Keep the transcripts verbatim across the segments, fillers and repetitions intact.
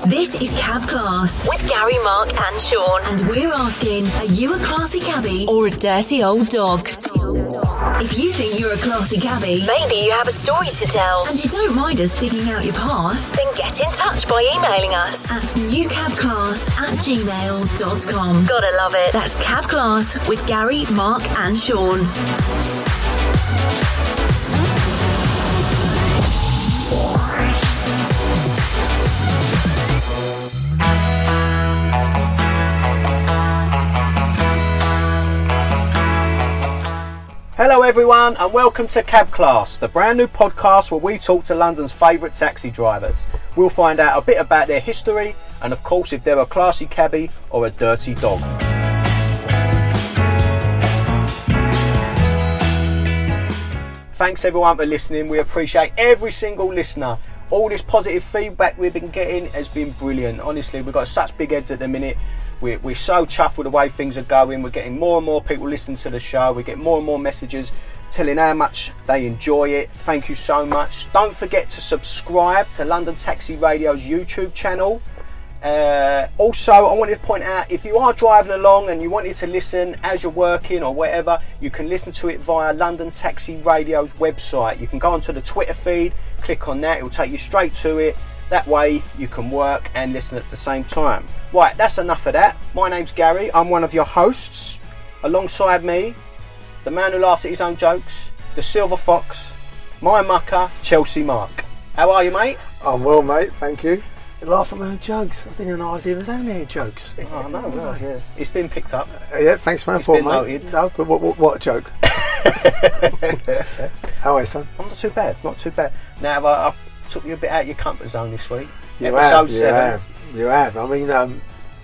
This is Cab Class with Gary, Mark and Sean. And we're asking, are you a classy cabbie or a dirty old dog? If you think you're a classy cabbie, maybe you have a story to tell, and you don't mind us digging out your past, then get in touch by emailing us at newcabclass at gmail dot com. Gotta love it. That's Cab Class with Gary, Mark and Sean. Hello everyone and welcome to Cab Class, the brand new podcast where we talk to London's favourite taxi drivers. We'll find out a bit about their history and of course if they're a classy cabbie or a dirty dog. Thanks everyone for listening. We appreciate every single listener. All this positive feedback we've been getting has been brilliant. Honestly, we've got such big heads at the minute. We're, we're so chuffed with the way things are going. We're getting more and more people listening to the show. We get more and more messages telling how much they enjoy it. Thank you so much. Don't forget to subscribe to London Taxi Radio's YouTube channel. Uh, also, I wanted to point out, if you are driving along and you wanted to listen as you're working or whatever, you can listen to it via London Taxi Radio's website. You can go onto the Twitter feed, click on that, it will take you straight to it. That way you can work and listen at the same time. Right, that's enough of that. My name's Gary, I'm one of your hosts. Alongside me, the man who laughs at his own jokes, the Silver Fox, my mucker, Chelsea Mark. How are you, mate? I'm well, mate, thank you. You laugh at my own jokes. I didn't even know I was even saying any jokes. Oh, no, no, yeah. It's been picked up. Uh, yeah, thanks man it's for been mate. Noted. No, but what, what, what a joke. How are you, son? I'm not too bad, not too bad. Now, I, I took you a bit out of your comfort zone this week. You Episode have, you seven. have, you have. I mean, um,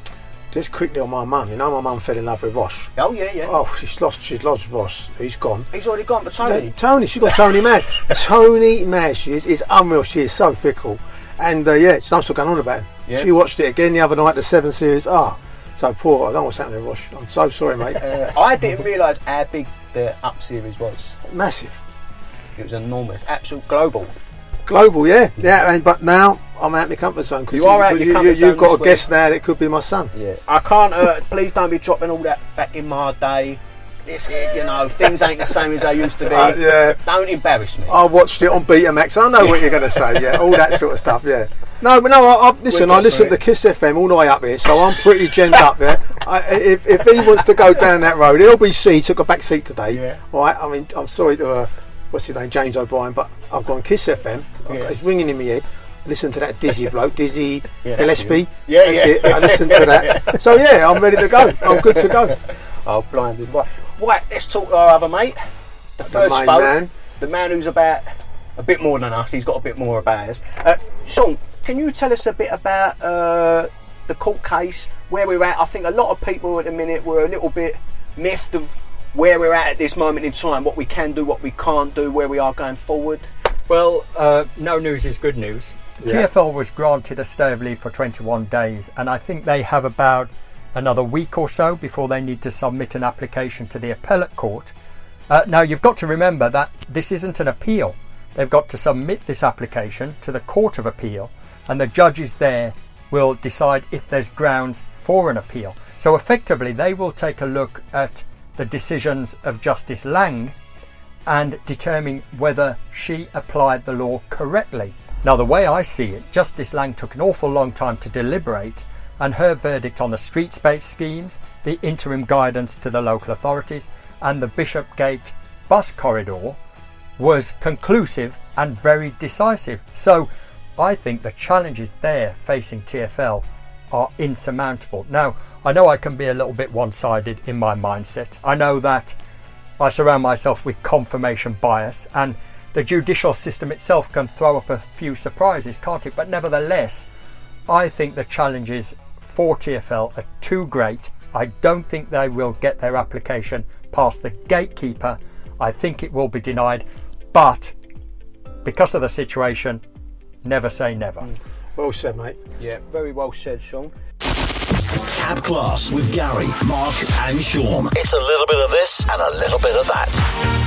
just quickly on my mum. You know, my mum fell in love with Ross. Oh yeah, yeah. Oh, she's lost. She's lost Ross. He's gone. He's already gone, but Tony. Yeah, Tony. She got Tony mad. Tony mad. She is. It's unreal. She is so fickle. And uh, yeah, she's not still going on about him. Yeah. She watched it again the other night. The seven series. Ah, so poor. I don't know what's happening with Ross. I'm so sorry, mate. Uh, I didn't realise how big the Up series was. Massive. It was enormous. Absolute global. Global, yeah, yeah. And, but now I'm out of my comfort zone because you, you are out your you, comfort you, zone. You've got a week. guess now that it could be my son. Yeah, I can't. Uh, please don't be dropping all that back in my day. This, you know, things ain't the same as they used to be. Uh, yeah. Don't embarrass me. I watched it on Betamax. I know what you're going to say. Yeah, all that sort of stuff. Yeah. No, but no. I, I, listen, I listen to Kiss F M all the way up here, so I'm pretty genned up there. I, if if he wants to go down that road, L B C took a back seat today. Yeah. All right. I mean, I'm sorry to uh, what's his name, James O'Brien, but I've gone Kiss F M. Yeah. It's ringing in my head. Listen to that Dizzy bloke, Dizzy yeah, Gillespie. Yeah, that's yeah. it. I listen to that. So yeah, I'm ready to go. I'm good to go. Oh, blinded. Right, right, let's talk to our other mate. The first the main spoke, man. The man who's about a bit more than us. He's got a bit more about us. Uh, Sean, can you tell us a bit about uh, the court case, where we're at? I think a lot of people at the minute were a little bit miffed of where we're at at this moment in time, what we can do, what we can't do, where we are going forward. Well, uh, no news is good news. Yeah. T F L was granted a stay of leave for twenty-one days, and I think they have about another week or so before they need to submit an application to the appellate court. Uh, now, you've got to remember that this isn't an appeal. They've got to submit this application to the Court of Appeal, and the judges there will decide if there's grounds for an appeal. So effectively, they will take a look at the decisions of Justice Lang and determine whether she applied the law correctly. Now, the way I see it, Justice Lang took an awful long time to deliberate, and her verdict on the street space schemes, the interim guidance to the local authorities, and the Bishopgate bus corridor was conclusive and very decisive. So I think the challenges there facing T F L are insurmountable. Now, I know I can be a little bit one-sided in my mindset. I know that I surround myself with confirmation bias, and the judicial system itself can throw up a few surprises, can't it? But nevertheless, I think the challenges for T F L are too great. I don't think they will get their application past the gatekeeper. I think it will be denied, but because of the situation, never say never. Mm. Well said, mate. Yeah, very well said, Sean. Cab Class with Gary, Mark and Sean. It's a little bit of this and a little bit of that.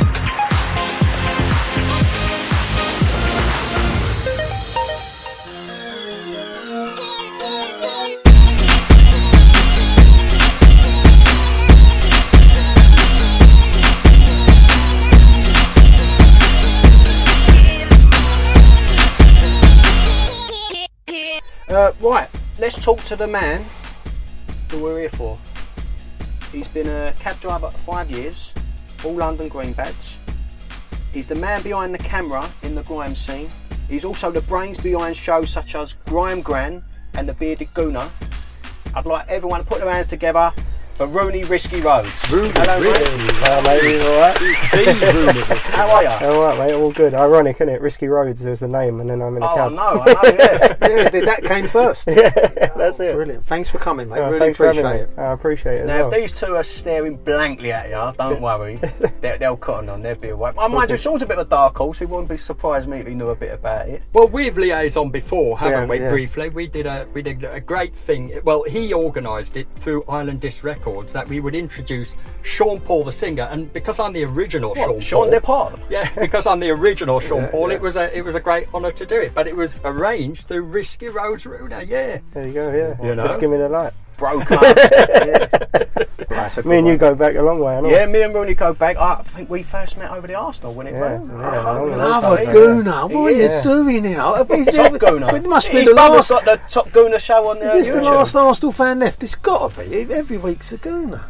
Uh, right, let's talk to the man who we're here for. He's been a cab driver for five years, all London green badge. He's the man behind the camera in the grime scene. He's also the brains behind shows such as Grime Gran and The Bearded Gooner. I'd like everyone to put their hands together for Rooney Risky Roads. Rooney, Hello, really? mate. Hello, mate, you alright? The Rooney Risky. How are you? Alright, mate, all good. Ironic, isn't it? Risky Roads is the name, and then I'm in a Oh, cab. I know, I know, yeah. Yeah, did that came first. Yeah, that's it. Brilliant. Thanks for coming, mate. Oh, really thanks for appreciate having it. me. I appreciate it as Now, well. if these two are staring blankly at you, don't worry. they, they'll cotton on, they'll be alright. I mind you, Sean's a bit of a dark horse. He wouldn't be surprised me if he knew a bit about it. Well, we've liaisoned before, haven't Yeah, we? yeah. Briefly, we did a we did a great thing. Well, he organised it through Island Disc Records that we would introduce Sean Paul the singer, and because I'm the original Sean What, Sean Paul, Depard? yeah, because I'm the original Sean Yeah, Paul, yeah. it was a it was a great honour to do it. But it was arranged through Risky Roads Ruder, yeah. There you go, yeah. You know? Just give me the light. Broke up. yeah. That's a good Me and you one. go back a long way, I know. Yeah, me and Rooney go back. I think we first met over the Arsenal when it Yeah, won. yeah, Oh, long Another time. Gooner. What are you Yeah. doing now? Top Gooner. It must be His the brother's last. got the Top Gooner show on uh, Is this the YouTube. last Arsenal fan left? It's got to be. Every week's a Gooner.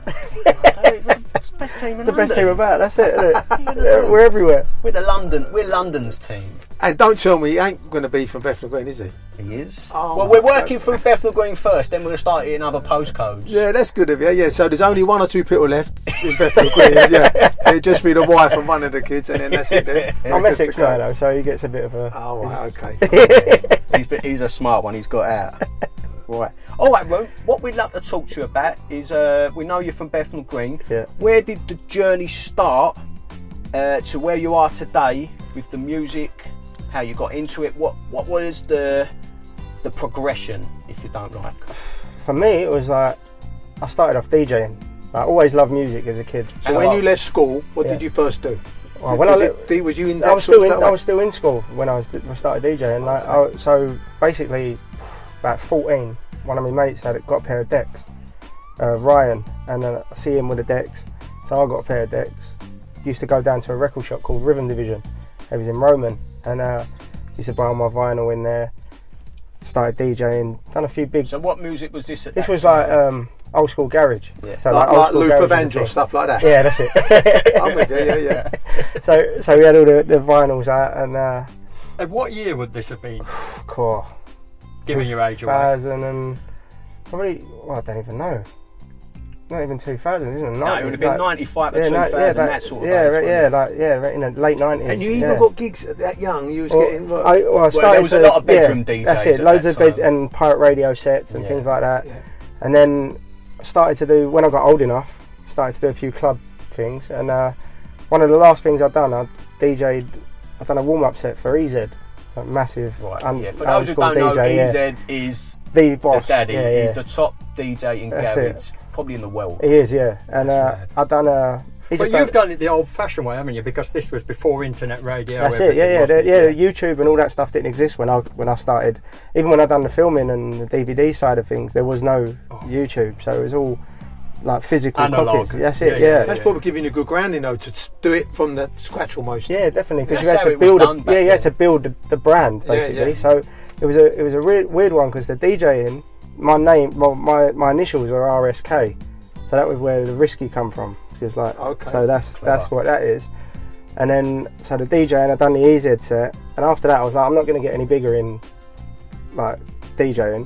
It's the best team in The best London. team about, that's it, isn't it? Yeah, we're everywhere. We're the London. We're London's team. And don't tell me he ain't going to be from Bethnal Green, is he? He is. Oh, well, we're working through Bethnal Green first, then we'll start hitting other postcodes. Yeah, that's good of you. Yeah, so there's only one or two people left in Bethnal Green. Yeah, it'd just be the wife and one of the kids, and then that's it. Then. I'm Essex guy though, so he gets a bit of a... Oh, right, okay. he's, been- he's a smart one. He's got out. Right. All right, Ron. What we'd love to talk to you about is uh, we know you're from Bethnal Green. Yeah. Where did the journey start uh, to where you are today with the music? How you got into it? What What was the the progression, if you don't like? For me, it was like, I started off DJing. I always loved music as a kid. So when you left school, what Yeah. did you first do? Well, when I was, le- it, did- was you in that I was sort still of in, stuff? I was still in school when I was I started DJing. Like, I, so basically, about fourteen, one of my mates had got a pair of decks, uh, Ryan, and then I see him with the decks. So I got a pair of decks. Used to go down to a record shop called Rhythm Division. It was in Roman, and uh, used to buy all my vinyl in there. Started DJing, done a few big. So what music was this? At This that was time? like um, old school garage. Yeah. So like, old like school Luther garage was the Vandross, thing. stuff like that. Yeah, that's it. I'm with you, yeah, yeah. so so we had all the, the vinyls out, and uh, And what year would this have been? cool. Giving your age away. two thousand and probably, well, I don't even know. Not even two thousand, isn't it? No, it would have been ninety-five to yeah, two no, thousand, yeah, like, that sort of yeah, age, right, wasn't yeah, it? like yeah, right in the late nineties. And you even yeah. got gigs at that young. You was Well, getting. What, I, well, I started there was a to- lot of bedroom yeah, D Js That's it, at loads that of bed time. and pirate radio sets and Yeah. things like that. Yeah. And then I started to do, when I got old enough, started to do a few club things. And uh, one of the last things I've done, I D J'd, I've done a warm up set for E Z, like massive. Right, un- yeah. For old those who school don't know, D J, E Z yeah. is the boss. the daddy. Yeah, yeah. He's the top D J in That's garage, it. probably in the world. He is, yeah. And uh, mad. I've done a. He But just you've done it the old-fashioned way, haven't you? Because this was before internet radio. That's it, yeah, everything, yeah, wasn't the, it? yeah. YouTube and all that stuff didn't exist when I when I started. Even when I done the filming and the D V D side of things, there was no YouTube, so it was all like physical Analog. copies. That's it, Yeah, yeah, yeah, That's probably giving you a good grounding though to s- do it from the scratch almost. Yeah, definitely, because you That's had how to it was build. A, done back yeah, you had to then. build the, the brand Yeah, basically. yeah. So it was a it was a weird, weird one because the DJing, my name, well, my my initials are R S K, so that was where the Risky come from. It was like, Okay. so that's Clever. that's what that is. And then so the DJing, I done the E Z set, and after that I was like, I'm not going to get any bigger in like DJing.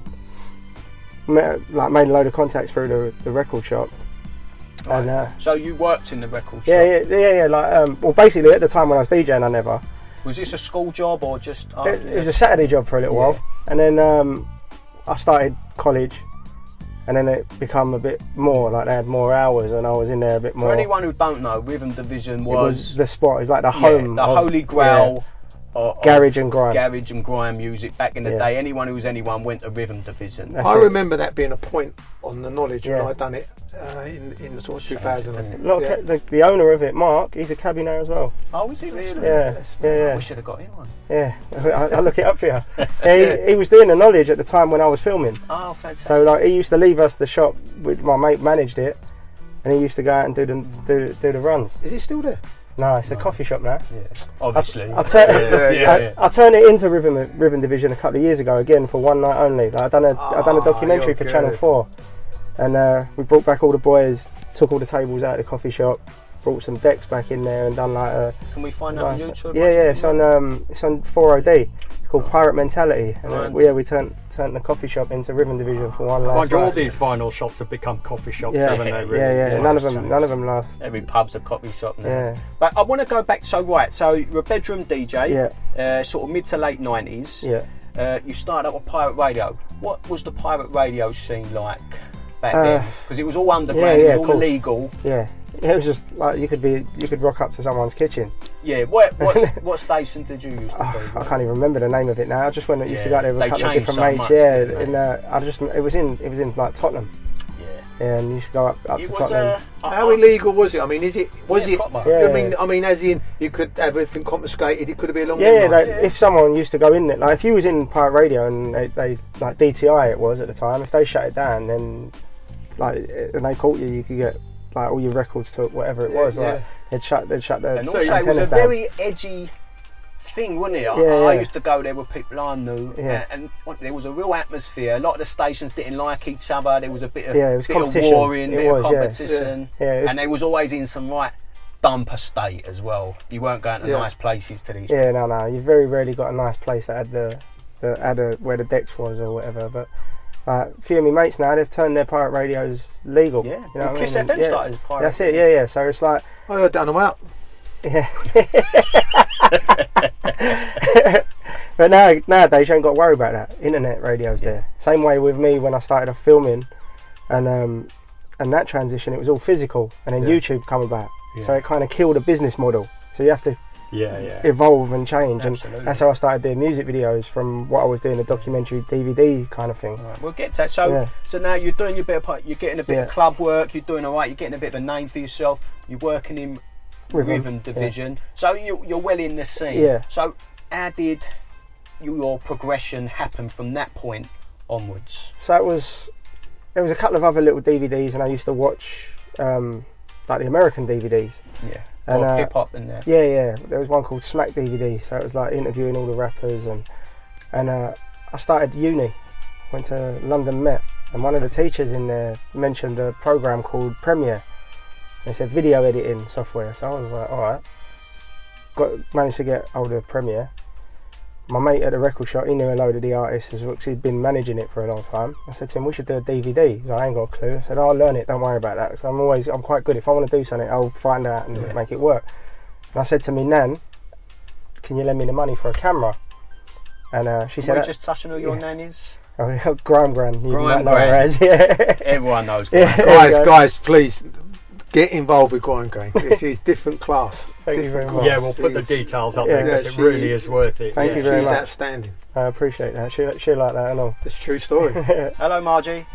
Met, like made a load of contacts through the, the record shop, and uh, So you worked in the record shop. yeah, yeah, yeah, yeah. Like, um, well, basically at the time when I was DJing, I never. Was this a school job or just? Oh, It, it was a Saturday job for a little Yeah. while, and then um, I started college, and then it become a bit more like they had more hours, and I was in there a bit more. For anyone who don't know, Rhythm Division it was, was the spot. It's like the yeah, home, the of- holy grail. Of, Garage and grime. Garage and grime music back in the Yeah. day. Anyone who was anyone went to Rhythm Division. That's I it. remember that being a point on the knowledge when Yeah. I done it uh, in in the sort of two thousand. A lot of yeah. ca- the, the owner of it, Mark, he's a cabbie now as well. Oh, was he really? Yeah, yeah, yeah. We should have got him on. Yeah, I, I'll look it up for you. Yeah, he, he was doing the knowledge at the time when I was filming. Oh, fantastic. So like he used to leave us the shop, with my mate managed it, and he used to go out and do the do, do the runs. Is it still there? No, it's a coffee shop now. Yeah, obviously. I, I, turn, yeah, yeah, yeah. I, I turned it into Rhythm Rhythm Division a couple of years ago again for one night only. Like I done a I done a documentary oh, for good. Channel Four, and uh, we brought back all the boys, took all the tables out of the coffee shop, brought some decks back in there, and done like a. Can we find that on YouTube? Yeah, yeah, it's on um, it's on four O D. It's called Pirate Mentality, and uh, yeah, we turned turned the coffee shop into Rhythm Division for one last. Mind you, all night. these vinyl shops have become coffee shops, Yeah, haven't they? Really? yeah, yeah. None of them, changed. none of them last. Every pub's a coffee shop now. Yeah. But I want to go back. So right, so you're a bedroom D J. Yeah. Uh, sort of mid to late nineties. Yeah. Uh, you started up with pirate radio. What was the pirate radio scene like back Uh, then? Because it was all underground. yeah, yeah, it of was all course. illegal. Yeah. It was just like you could be, you could rock up to someone's kitchen. Yeah. What what what station did you used to Oh, do? I can't even remember the name of it now. I just went used to Yeah, go there with they a couple of changed different so mates. much, yeah, didn't they? in uh, I just it was in it was in like Tottenham. Yeah. Yeah, and you used to go up, up It to was Tottenham. uh, How illegal was it? I mean, is it? Was Yeah, it? proper. Yeah, I mean, yeah. I mean, as in you could have everything confiscated. It could have been a long. Yeah, yeah, midnight. like, if someone used to go in it, like if you was in pirate radio and they, they like D T I it was at the time, if they shut it down, then like and they caught you, you could get like all your records took, whatever it Yeah, was. yeah. Like they'd shut, they'd shut the And also, it was a antennas down. very edgy thing, wasn't it? I, Yeah, I yeah. used to go there with people I knew, Yeah. and, and there was a real atmosphere. A lot of the stations didn't like each other. There was a bit of, Yeah, it was bit of competition. warring, It bit was, of yeah. competition, Yeah, it was- and they was always in some right dumper state as well. You weren't going to Yeah. nice places to these. Yeah, no, no. You very rarely got a nice place that had the, the had a, where the decks was or whatever. But uh, a few of my mates now, they've turned their pirate radios legal. Yeah. you know Well, what I Kiss mean? F M yeah. started as pirate. That's it. Yeah, yeah. So it's like, I heard that them out. yeah. But now nowadays you ain't got to worry about that. Internet radio's Yeah. there. Same way with me when I started off filming, and um, and that transition, it was all physical, and then Yeah. YouTube come about. Yeah. So it kind of killed a business model. So you have to Yeah, yeah. evolve and change, Absolutely. and that's how I started doing music videos from what I was doing, a documentary D V D kind of thing. Right, we'll get to that. So, Yeah. so now you're doing your bit of, pi- you're getting a bit of Yeah. club work. You're doing all right. You're getting a bit of a name for yourself. You're working in Rhythm, Rhythm Division. So you, you're well in the scene. Yeah. So how did your progression happen from that point onwards? So it was, there was a couple of other little D V Ds, and I used to watch um, like the American D V Ds. Yeah. And, Of uh, hip hop in there. Yeah, yeah. There was one called Smack D V D, so it was like interviewing all the rappers, and and uh, I started uni, went to London Met, and one of the teachers in there mentioned a program called Premiere. They said video editing software, so I was like, all right. Got managed to get hold of Premiere. My mate at the record shop, he knew a load of the artists as well, 'cause he'd been managing it for a long time. I said to him, we should do a D V D. He's like, I ain't got a clue. I said, I'll learn it, don't worry about that. So I'm always, I'm quite good. If I want to do something, I'll find out and Yeah. make it work. And I said to me, Nan, can you lend me the money for a camera? And uh, she We're said, just touching all your yeah. nannies. oh, Grime Gran, you Grime might know her Gran. as, yeah. Everyone knows. Yeah. Grime. Guys, There you go. guys, please get involved with Grime Gang. This is different class. Thank you different very much. Yeah, we'll put the She's- details up Yeah, there because yeah, it she- really is worth it. Thank yeah. you very She's much. outstanding. I appreciate that. She, she like that and all. It's a true story. Hello, Margie.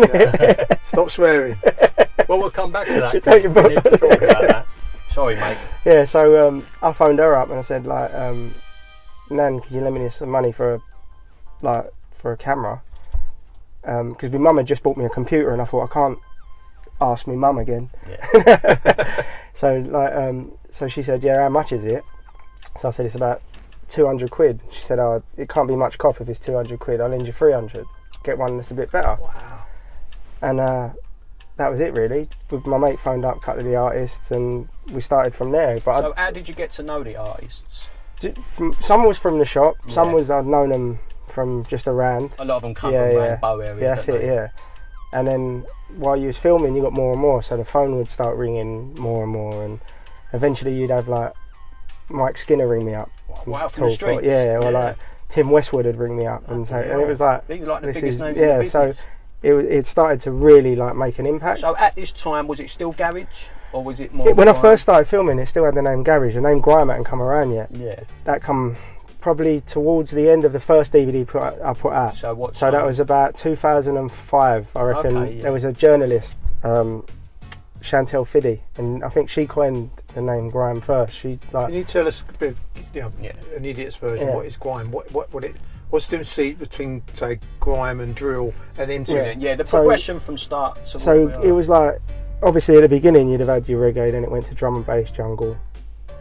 Stop swearing. Well, we'll come back to that. Should 'cause take your we need to book. talk about that. Sorry, mate. Yeah, so um, I phoned her up and I said, like, um, Nan, can you lend me some money for a, like, for a camera? Because my mum had just bought me a computer, and I thought I can't ask my mum again. Yeah. So like, um, so she said, yeah, how much is it? So I said, it's about two hundred quid. She said, oh, it can't be much cop if it's two hundred quid. I'll lend you three hundred. Get one that's a bit better. Wow. And uh, that was it really. With my mate phoned up a couple of the artists, and we started from there. But So how did you get to know the artists? I, from, some was from the shop, some Yeah. was I'd known them from just around. A lot of them come Yeah, from yeah. Rainbow area. Yeah, that's don't it. they? Yeah. And then while you was filming, you got more and more. So the phone would start ringing more and more, and eventually you'd have like Mike Skinner ring me up. and Wow, from the talk, or- streets? Yeah, or Yeah. like Tim Westwood would ring me up and say, and it was like, These are like the this biggest is- names yeah. in the So business. it was- it started to really like make an impact. So at this time, was it still garage, or was it more? It- when I grime? first started filming, it still had the name Garage. The name Grime hadn't come around yet. Yeah. That come probably towards the end of the first D V D put, I put out. So what? So that time? was about two thousand five, I reckon. Okay, yeah. There was a journalist, um, Chantel Fiddy, and I think she coined the name Grime first. She like, Can you tell us a bit of, you know, Yeah. an idiot's version? Yeah. What is grime? What what what it? What's the difference between say grime and drill, and then Yeah, to yeah, the So- progression from start to so where we it are. was like, obviously at the beginning you'd have had your reggae, then it went to drum and bass, jungle,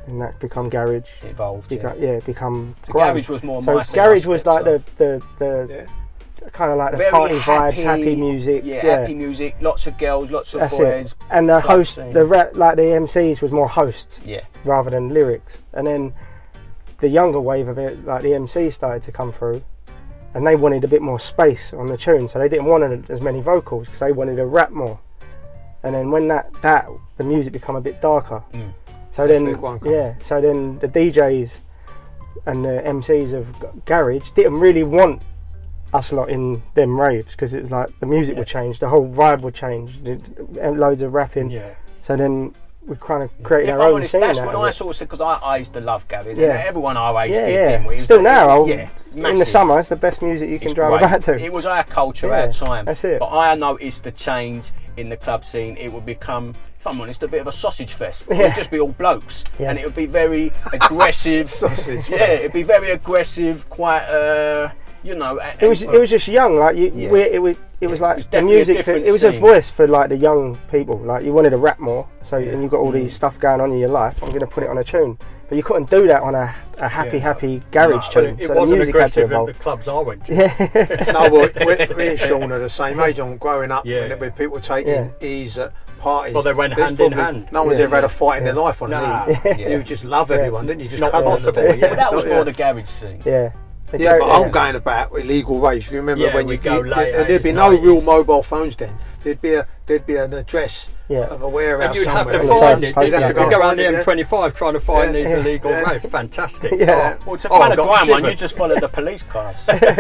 and that become garage. It evolved. Beca- yeah. yeah, become The grime. garage was more So my scene, garage I was stepped like up. the the, the Yeah. kind of like the Very party happy, vibes, happy music. Yeah, Yeah, happy music. Lots of girls, lots of that's boys. it. And the club host, scene. the rap, like the M Cs was more hosts Yeah. rather than lyrics. And then the younger wave of it, like the M Cs started to come through, and they wanted a bit more space on the tune, so they didn't want as many vocals because they wanted to rap more. And then when that that the music become a bit darker. Mm. So Definitely then quite cool. yeah, so then the D Js and the M Cs of G- garage didn't really want us lot in them raves because it was like the music Yeah. would change, the whole vibe would change, the- and loads of rapping. Yeah. So then we kind of created If our I'm own honest, scene. that's out when of I it. sort of because I, I used to love garage. Yeah. And everyone our age Yeah, did. yeah. Didn't we? It was Still the- now, I'll- yeah, in the massive. summer, it's the best music you can It's drive great. about to. It was our culture, Yeah, our time. that's it. But I noticed the change in the club scene. It would become, if I'm honest, a bit of a sausage fest. It Yeah. would just be all blokes, Yeah. and it would be very aggressive. Sausage. Yeah, it'd be very aggressive, quite, uh, you know. and- It was and- it was just young, like you, Yeah. we, it was it was Yeah, like it was the definitely a music. To, different it was a scene. voice for like the young people. Like you wanted to rap more, so and you got all these stuff going on in your life. I'm going to put it on a tune, but you couldn't do that on a, a happy, Yeah. happy garage But tune. it, it so the wasn't music had to aggressive at evolve. the clubs I went to. Yeah. No, well, we, me and Sean are the same age. I'm growing up Yeah. when, when people taking Yeah. ease at parties. Well, they went There's hand in probably- hand. No one's Yeah. ever had a fight in their life on Nah. an E. Yeah. You just love everyone, didn't you? Just Not cuddle on the possible, bed. yeah. But that was Not- more yeah. the garage scene. yeah. The Yeah, gar- but I'm going about illegal raves. You remember Yeah, when we you go you- late there, there'd be eighties, no real nineties. mobile phones then. There'd be a there'd be an address Yeah. of a warehouse And you'd have somewhere. to You'd find have it. to You'd post have it, to yeah. go around the Yeah. M twenty-five trying to find Yeah. these illegal Yeah. raves. Fantastic. Yeah. Well, to Oh, find I a got grime one, you shivers. just follow the police cars.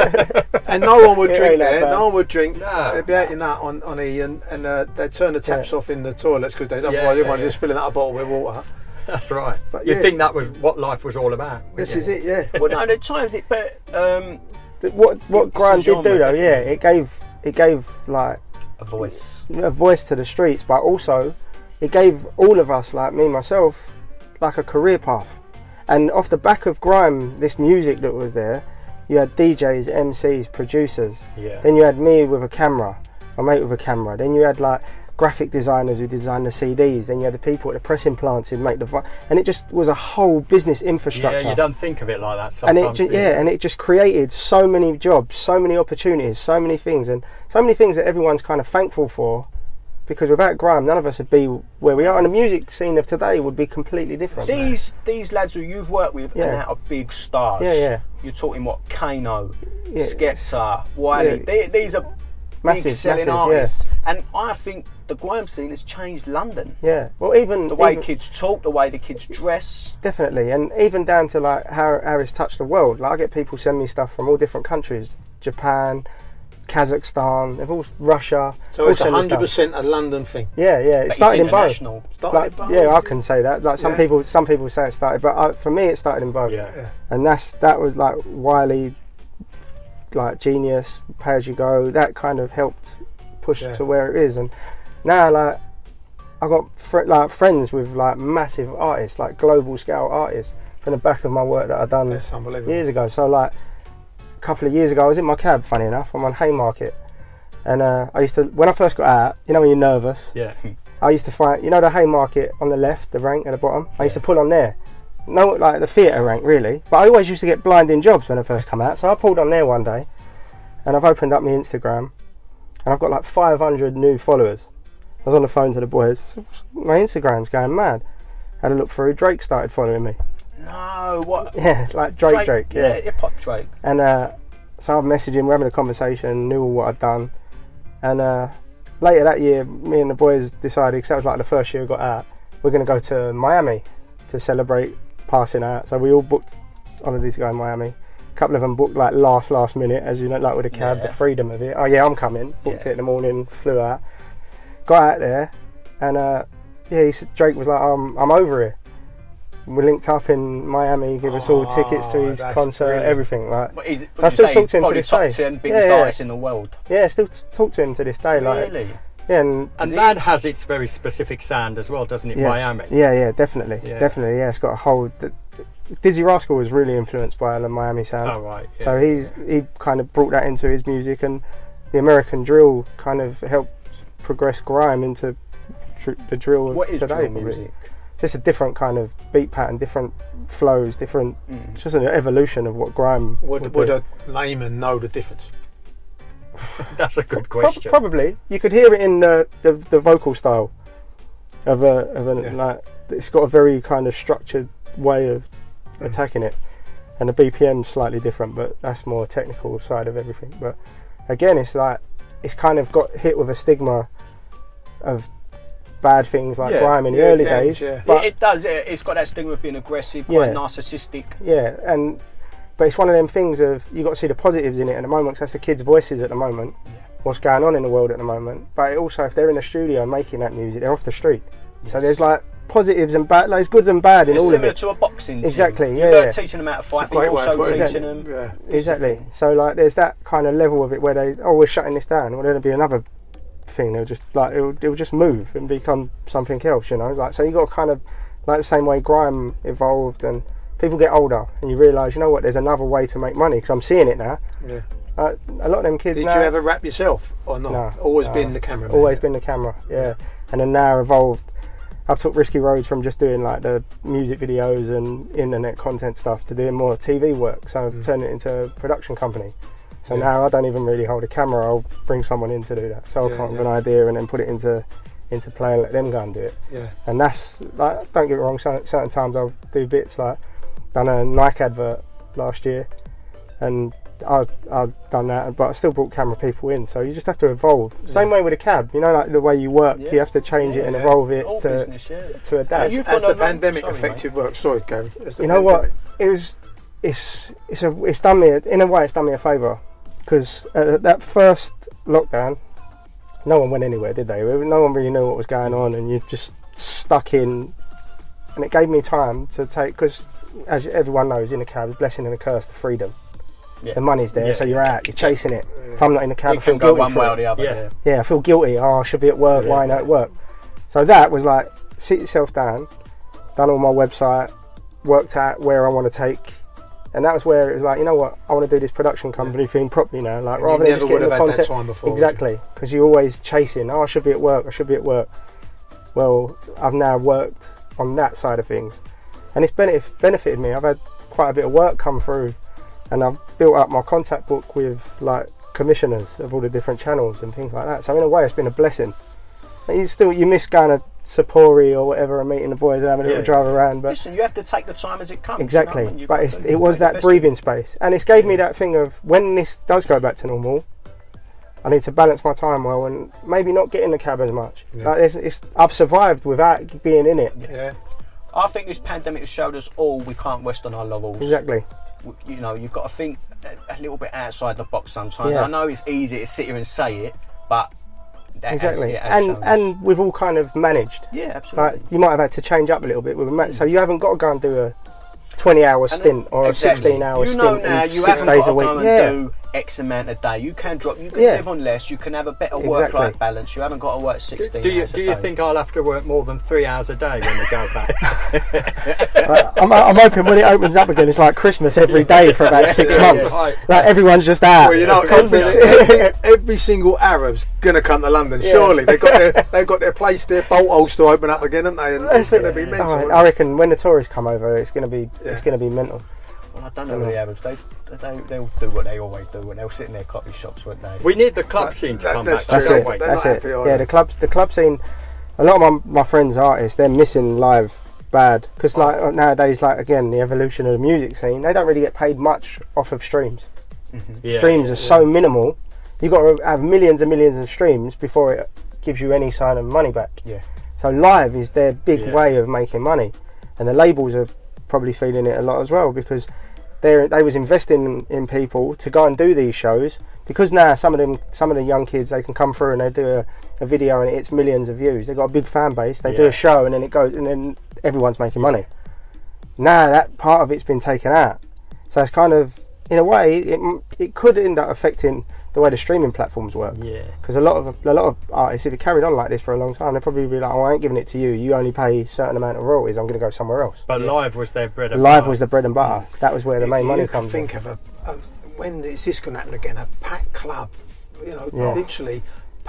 And no one would It drink ain't that there. bad. No one would drink. No. They'd be out in that on, on E, and, and uh, they'd turn the taps Yeah. off in the toilets because otherwise yeah, everyone's yeah. just filling out a bottle with water. That's right. But You'd yeah. think that was what life was all about. This wouldn't is you? it, yeah. well, no, the times it, but um, But what what It's a grime did genre, do though, definitely. yeah, it gave it gave like a voice. a voice to the streets, but also it gave all of us, like me myself, like a career path. And off the back of grime, this music that was there, you had D Js, M Cs, producers. Yeah. Then you had me with a camera, my mate with a camera. Then you had like graphic designers who designed the C Ds. Then you had the people at the pressing plants who'd make the vi- and it just was a whole business infrastructure. Yeah, you don't think of it like that and sometimes. it ju- do you? yeah, and it just created so many jobs, so many opportunities, so many things, and so many things that everyone's kind of thankful for. Because without grime, none of us would be where we are, and the music scene of today would be completely different. These these lads who you've worked with Yeah. are now are big stars. Yeah, yeah. You're talking what Kano, Yeah. Skepta, Wiley. Yeah. They, these are Massive, big selling massive, yeah. artists, and I think the grime scene has changed London. Yeah, well, even The way even- kids talk, the way the kids dress. definitely, and even down to like how, how it's touched the world. Like I get people send me stuff from all different countries, Japan, Kazakhstan, they've all Russia. So all it's a send us hundred stuff. percent a London thing. Yeah, yeah. It But started it's in Bow. international. Started Like, in Bow. yeah, I can say that. Like some Yeah. people, some people say it started, but I, for me, it started in Bow. Yeah. Yeah. And that's that was like Wiley, like Genius, Pay As You Go. That kind of helped push Yeah. to where it is. And now, like, I got fr- like friends with like massive artists, like global scale artists, from the back of my work that I've done That's unbelievable. years ago. So like a couple of years ago, I was in my cab. Funny enough, I'm on Haymarket, and uh, I used to when I first got out. You know when you're nervous. Yeah. I used to find, you know, the Haymarket on the left, the rank at the bottom. I used to pull on there. No, like the theatre rank, really. But I always used to get blinding jobs when I first come out. So I pulled on there one day, and I've opened up my Instagram, and I've got like five hundred new followers. I was on the phone to the boys. My Instagram's going mad. Had a look through. Drake started following me. No, what? Yeah, like Drake, Drake. yeah, yeah. hip hop Drake. And uh, so I'm messaging, we're having a conversation, knew all what I'd done. And uh, later that year, me and the boys decided, because that was like the first year we got out, we're going to go to Miami to celebrate passing out. So we all booked holidays to go to Miami. A couple of them booked like last, last minute, as you know, like with a cab, Yeah. the freedom of it. Oh yeah, I'm coming. Booked Yeah. it in the morning, flew out. Got out there, and uh, yeah, he said, Drake was like, um, I'm over here. We linked up in Miami, give us all Oh, tickets to his that's concert, brilliant. everything. Like, But he's, I would you still say talk he's to him to probably this top day. ten biggest Yeah, yeah. artists in the world. yeah, still t- talk to him to this day. Like, Really? yeah, and And Is that it? has its very specific sound as well, doesn't it? yeah, Miami. yeah, yeah, definitely, Yeah. definitely. Yeah, it's got a whole. The, Dizzy Rascal was really influenced by the Miami sound. Oh right. Yeah. So he's he kind of brought that into his music, and the American drill kind of helped progress grime into tr- the drill of What is today. drill probably. music? just a different kind of beat pattern, different flows, different. Mm. It's just an evolution of what grime would. Would, would be. a layman know the difference? That's a good question. Pro- probably, you could hear it in the the, the vocal style of a of a yeah. like. It's got a very kind of structured way of mm. attacking it, and the B P M's slightly different, but that's more technical side of everything. But again, it's like it's kind of got hit with a stigma of bad things like yeah, grime in yeah, the early damn, days. Yeah. But it, it does. It, it's got that stigma of being aggressive, quite yeah. narcissistic. Yeah, and but it's one of them things of you got to see the positives in it at the moment, because that's the kids' voices at the moment. Yeah. What's going on in the world at the moment? But it also, if they're in the studio making that music, they're off the street. Yes. So there's like positives and bad, like there's goods and bad in it's all of it. Similar to a boxing gym. Exactly. You're Yeah. yeah. teaching them how to fight, but you're also teaching exactly. them. Yeah. Exactly. So like, there's that kind of level of it where they, oh, we're shutting this down. Well, there'll be another thing. They'll just like it'll, it'll just move and become something else. You know, like so you got to kind of like the same way grime evolved and people get older and you realise, you know what, there's another way to make money because I'm seeing it now. Yeah. Uh, a lot of them kids. Did now, you ever rap yourself or not? No. Always no, been the camera. Always been the camera. Yeah. And then now evolved. I've took risky roads from just doing like the music videos and internet content stuff to doing more T V work. So I've mm. turned it into a production company. So yeah. now I don't even really hold a camera. I'll bring someone in to do that. So I'll yeah, come up yeah. with an idea and then put it into into play and let them go and do it. Yeah. And that's like, don't get me wrong. Certain, certain times I'll do bits like done a Nike advert last year, and I've I've done that, but I still brought camera people in. So you just have to evolve. Yeah. Same way with a cab. You know, like the way you work, yeah. you have to change yeah, it and yeah. evolve it All to business, yeah. to adapt. As, as the pandemic long, sorry, affected mate. work, sorry, Gary. You know what? It was. It's it's a it's done me a, in a way. It's done me a favour because uh, that first lockdown, no one went anywhere, did they? No one really knew what was going on, and you just stuck in. And it gave me time to take, because as everyone knows, in a cab, a blessing and a curse to freedom. Yeah. The money's there, yeah. so you're out, you're chasing it. Yeah. If I'm not in the cab, you I feel can go guilty one for way it. or the other. Yeah. yeah, I feel guilty. Oh, I should be at work. Yeah. Why not at work? So that was like, sit yourself down, done all my website, worked out where I want to take, and that was where it was like, you know what, I want to do this production company yeah. thing properly now. Like and rather than just getting the content. That time before, exactly, because you're always chasing. Oh, I should be at work. I should be at work. Well, I've now worked on that side of things, and it's benef- benefited me. I've had quite a bit of work come through, and I've built up my contact book with like commissioners of all the different channels and things like that. So in a way, it's been a blessing. And you still you miss going to Sapori or whatever and meeting the boys and having a yeah. little drive around. But listen, you have to take the time as it comes. Exactly, you know? but it's, it was that breathing space, and it's gave me that thing of when this does go back to normal, I need to balance my time well and maybe not get in the cab as much. Yeah. Like it's, it's, I've survived without being in it. Yeah. I think this pandemic has showed us all we can't rest on our laurels. Exactly. You know, you've got to think a, a little bit outside the box sometimes. Yeah. I know it's easy to sit here and say it, but that exactly. Has, yeah, and and we've all kind of managed. Yeah, absolutely. Like you might have had to change up a little bit with a match, so you haven't got to go and do a twenty hour stint or exactly. a sixteen hour you stint know now, in you six haven't days got to a week. go and yeah. do X amount a day. You can drop. You can yeah. live on less. You can have a better exactly. work-life balance. You haven't got to work sixteen. Do you hours do a you day. think I'll have to work more than three hours a day when we go back? Right, I'm, I'm hoping when it opens up again, it's like Christmas every day for about six yeah, months. yeah. Like everyone's just out. Well, you know, every, every, every single Arab's gonna come to London. Yeah. Surely they've got their they've got their place, their bolt holes to open up again, haven't they? And it's gonna be mental. Right, I reckon when the tourists come over, it's gonna be yeah. it's gonna be mental. Well, I don't know the Arabs. They, they they'll do what they always do, and they'll sit in their coffee shops, won't they? We need the club that, scene to that, come that's back. That's it. They're That's it. Happy, yeah, the clubs, the club scene. A lot of my my friends artists, they're missing live bad because like oh. nowadays, like again, the evolution of the music scene, they don't really get paid much off of streams. Mm-hmm. Yeah, streams yeah, are so yeah. minimal. You got to have millions and millions of streams before it gives you any sign of money back. Yeah. So live is their big yeah. way of making money, and the labels are probably feeling it a lot as well because they they was investing in, in people to go and do these shows because now some of them some of the young kids they can come through and they do a, a video and it's millions of views. They've got a big fan base. They yeah. do a show and then it goes and then everyone's making money. Now that part of it's been taken out, so it's kind of in a way it it could end up affecting the way the streaming platforms work. Yeah. Because a lot of a lot of artists, if it carried on like this for a long time, they'd probably be like, "Oh, I ain't giving it to you. You only pay a certain amount of royalties. I'm going to go somewhere else." But yeah. live was their bread and live butter. was the bread and butter. That was where the main you, money you comes. Think in. of a, a when is this going to happen again? A packed club, you know, Yeah. literally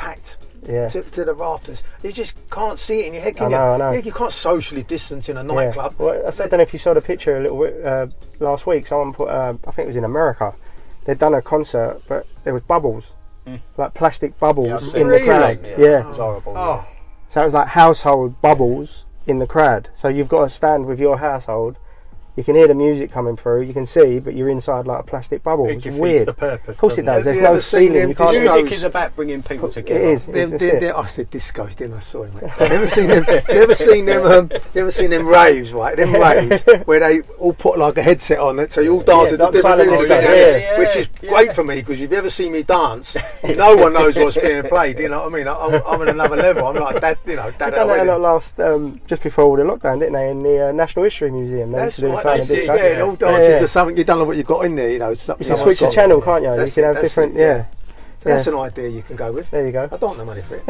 packed Yeah. to, to the rafters. You just can't see it in your head, can I know, you? I know. Yeah, you can't socially distance in a Yeah. nightclub. Well, I don't know if you saw the picture a little bit uh, last week. Someone put, uh, I think it was in America. They'd done a concert, but there was bubbles, Mm. like plastic bubbles Yeah, I've seen in it. the crowd. Really? Yeah. It was horrible. Oh, So it was like household bubbles in the crowd. So you've got to stand with your household. You can hear the music coming through. You can see, but you're inside like a plastic bubble. it It's defeats weird. the purpose. Of course it doesn't does. There's Have you no ever seen feeling. them You can't. disco- Music Discos. is about bringing people It together. is. Them, It's, them, that's it. them, I said discos, didn't I? Sorry, mate. You ever seen them? You ever seen them? Um, you ever seen them raves, right? Them raves where they all put like a headset on it, so you all dance Yeah, at the like silent different disco, disco, yeah, yeah, which is yeah. great for me because if you ever see me dance, no one knows what's being played. You know what I mean? I'm, I'm at another level. I'm like dad, you know, dad They at a done that a lot wedding. last um, just before all the lockdown, didn't they? In the uh, National History Museum, they That's used to do right, silent that's it, disco. yeah, and all dancing Yeah, yeah. to something. You don't know what you've got in there, you know. Something You can someone's switch the got. channel, can't you? That's you can it, have that's different. it, Yeah. yeah. So that's Yeah. an idea you can go with. There you go. I don't want the money for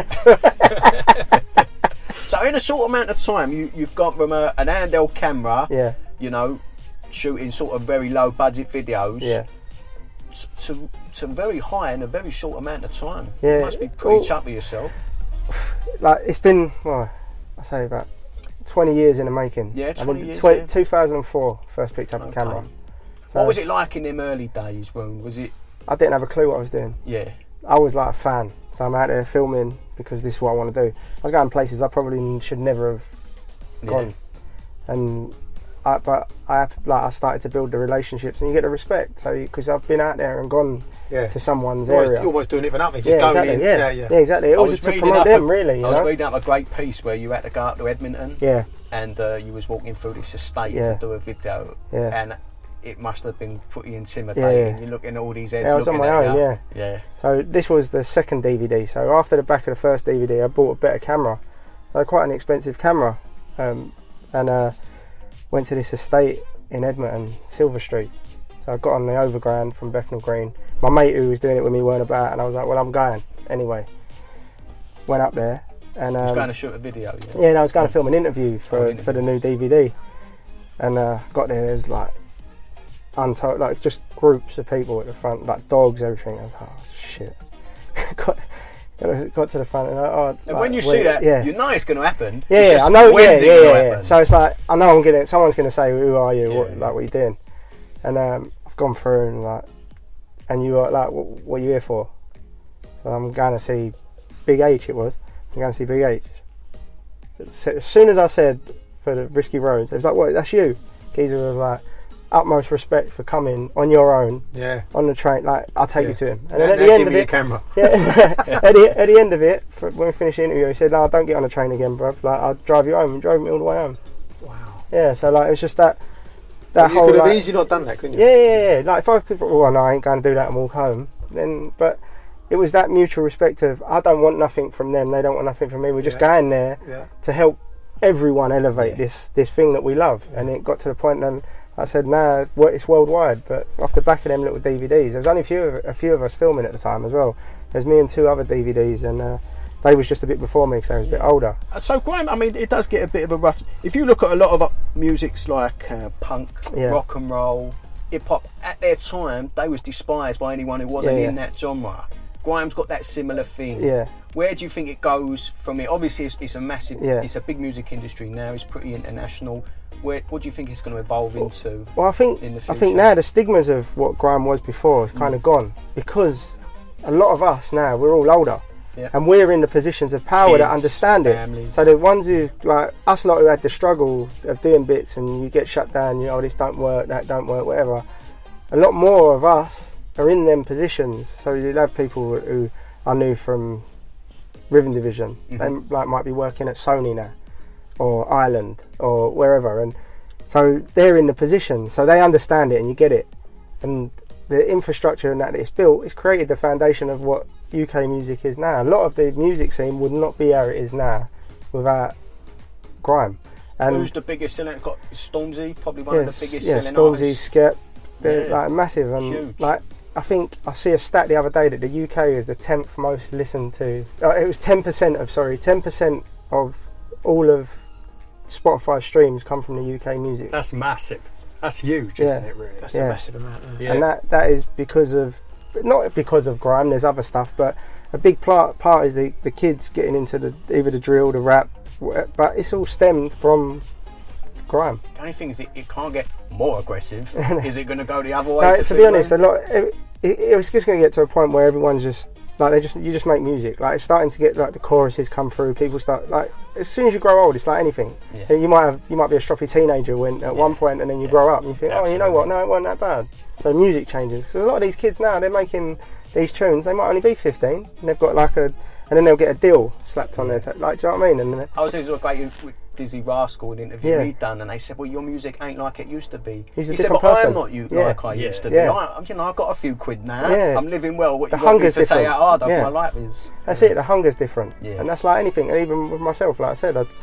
it. So in a short amount of time, you, you've gone from a, an handheld camera, Yeah. you know, shooting sort of very low budget videos, Yeah. t- to to very high in a very short amount of time. Yeah. You must be pretty Well- chuffed with yourself. Like it's been, well, I say about twenty years in the making. Yeah, I mean, twenty years, tw- yeah. two thousand four, first picked up a Okay. camera. So What was it like in them early days? When was it? I didn't have a clue what I was doing. Yeah. I was like a fan, so I'm out there filming because this is what I want to do. I was going places I probably should never have gone, and I, but I have, like I started to build the relationships, and you get the respect. So because I've been out there and gone Yeah. to someone's You're almost, area. you're almost doing it for nothing. Just Yeah, going exactly. in. Yeah. yeah, yeah, yeah. exactly. It I was was just to reading promote up them, a- really. You I was know? reading up a great piece where you had to go up to Edmonton Yeah, and uh, you was walking through this estate Yeah. to do a video, Yeah. and it must have been pretty intimidating. Yeah, yeah. You're looking at all these heads Yeah, I was on looking my at own. you. Yeah. Yeah. So this was the second D V D. So after the back of the first D V D, I bought a better camera. I had quite an expensive camera, um, and uh, went to this estate in Edmonton, Silver Street. So I got on the overground from Bethnal Green. My mate who was doing it with me weren't about, and I was like, well, I'm going anyway. Went up there, and I was um, going to shoot a video. Yeah. yeah, and I was going to film an interview for Oh, for the new D V D, and uh, got there. There's like untold, like just groups of people at the front, like dogs, everything. I was like, oh shit. got, got to the front, and I, oh, And like, when you wait, see that, yeah. you know it's going to happen. Yeah, It's yeah, just I know. Yeah, when's it yeah, gonna yeah, yeah. happen? So it's like I know I'm gonna. Someone's gonna say, "Who are you? What, Yeah. like, what are you doing?" And um, I've gone through and like, and you are like, what, "What are you here for?" So I'm going to see Big H. It was. I'm going to see Big H. So as soon as I said for the Risky Roads, it was like, "What? That's you." Geezer was like, "Utmost respect for coming on your own Yeah. on the train. Like, I'll take Yeah. you to him." And Now- then at now the end give of me it, your camera. yeah, at, the, at the end of it, for, when we finished the interview, he said, "No, don't get on the train again, bruv. Like, I'll drive you home." And drove me all the way home. Wow. Yeah, so like it was just that that You whole could have like, easily not done that, couldn't you? yeah, yeah, yeah. Like if I could, well, no, I ain't going to do that and walk home. Then, but it was that mutual respect of I don't want nothing from them, they don't want nothing from me. We're just Yeah. going there Yeah. to help everyone elevate Yeah. this this thing that we love. And it got to the point then I said, nah, well, it's worldwide. But off the back of them little D V Ds, there was only a few of, a few of us filming at the time as well. There's me and two other D V Ds, and uh, they was just a bit before me because they was a bit older. So grime, I mean, it does get a bit of a rough. If you look at a lot of uh, musics like uh, punk, Yeah. rock and roll, hip hop, at their time they was despised by anyone who wasn't Yeah, in yeah. that genre. Grime's got that similar thing. Yeah. Where do you think it goes from here? Obviously, it's, it's a massive, Yeah. it's a big music industry now. It's pretty international. Where, what do you think it's going to evolve into? Well, I think in the I think future? now the stigmas of what grime was before is kind of gone because a lot of us now we're all older, Yeah. and we're in the positions of power that Kids, understand it. families. So the ones who like us lot who had the struggle of doing bits and you get shut down, you know, this don't work, that don't work, whatever. A lot more of us are in them positions. So you'd have people who I knew from Rhythm Division. Mhm. They like might be working at Sony now, or Ireland, or wherever, and so they're in the position, so they understand it and you get it. And the infrastructure and that it's built, it's created the foundation of what U K music is now. A lot of the music scene would not be how it is now without grime. And Who's the biggest selling? Got Stormzy, probably one of yes, the biggest yeah, selling Stormzy, artists. Skep, they're Yeah. like massive, and Huge. like I think I see a stat the other day that the U K is the tenth most listened to. Uh, it was ten percent of sorry, ten percent of all of Spotify streams come from the U K music, That's massive. That's huge, Yeah. isn't it? Really. That's Yeah. a massive amount. Yeah. Yeah. and that that is because of not because of grime. There's other stuff, but a big part, part is the, the kids getting into the either the drill, the rap, but it's all stemmed from grime. The only thing is it, it can't get more aggressive. Is it going to go the other way? No, to to be honest, a lot. It, it, it was just going to get to a point where everyone's just like they just you just make music. Like it's starting to get like the choruses come through. People start like as soon as you grow old, it's like anything. Yeah. You might have you might be a stroppy teenager when at yeah. one point, and then you yeah. grow up and you think, Absolutely. oh, you know what? No, it wasn't that bad. So music changes. So a lot of these kids now, they're making these tunes. They might only be fifteen, and they've got like a, and then they'll get a deal slapped on their t- like. Do you know what I mean? And I was saying it was great with Dizzy Rascal, an interview Yeah. he'd done, and they said, "Well, your music ain't like it used to be." He's a he said, different "But person. I'm not you Yeah. like I Yeah. used to be. Yeah. I, you know, I've got a few quid now. Yeah. I'm living well. What The you want me hunger's to say different. how hard Yeah. my life is?" That's it. The hunger's different, Yeah. and that's like anything. And even with myself, like I said, I,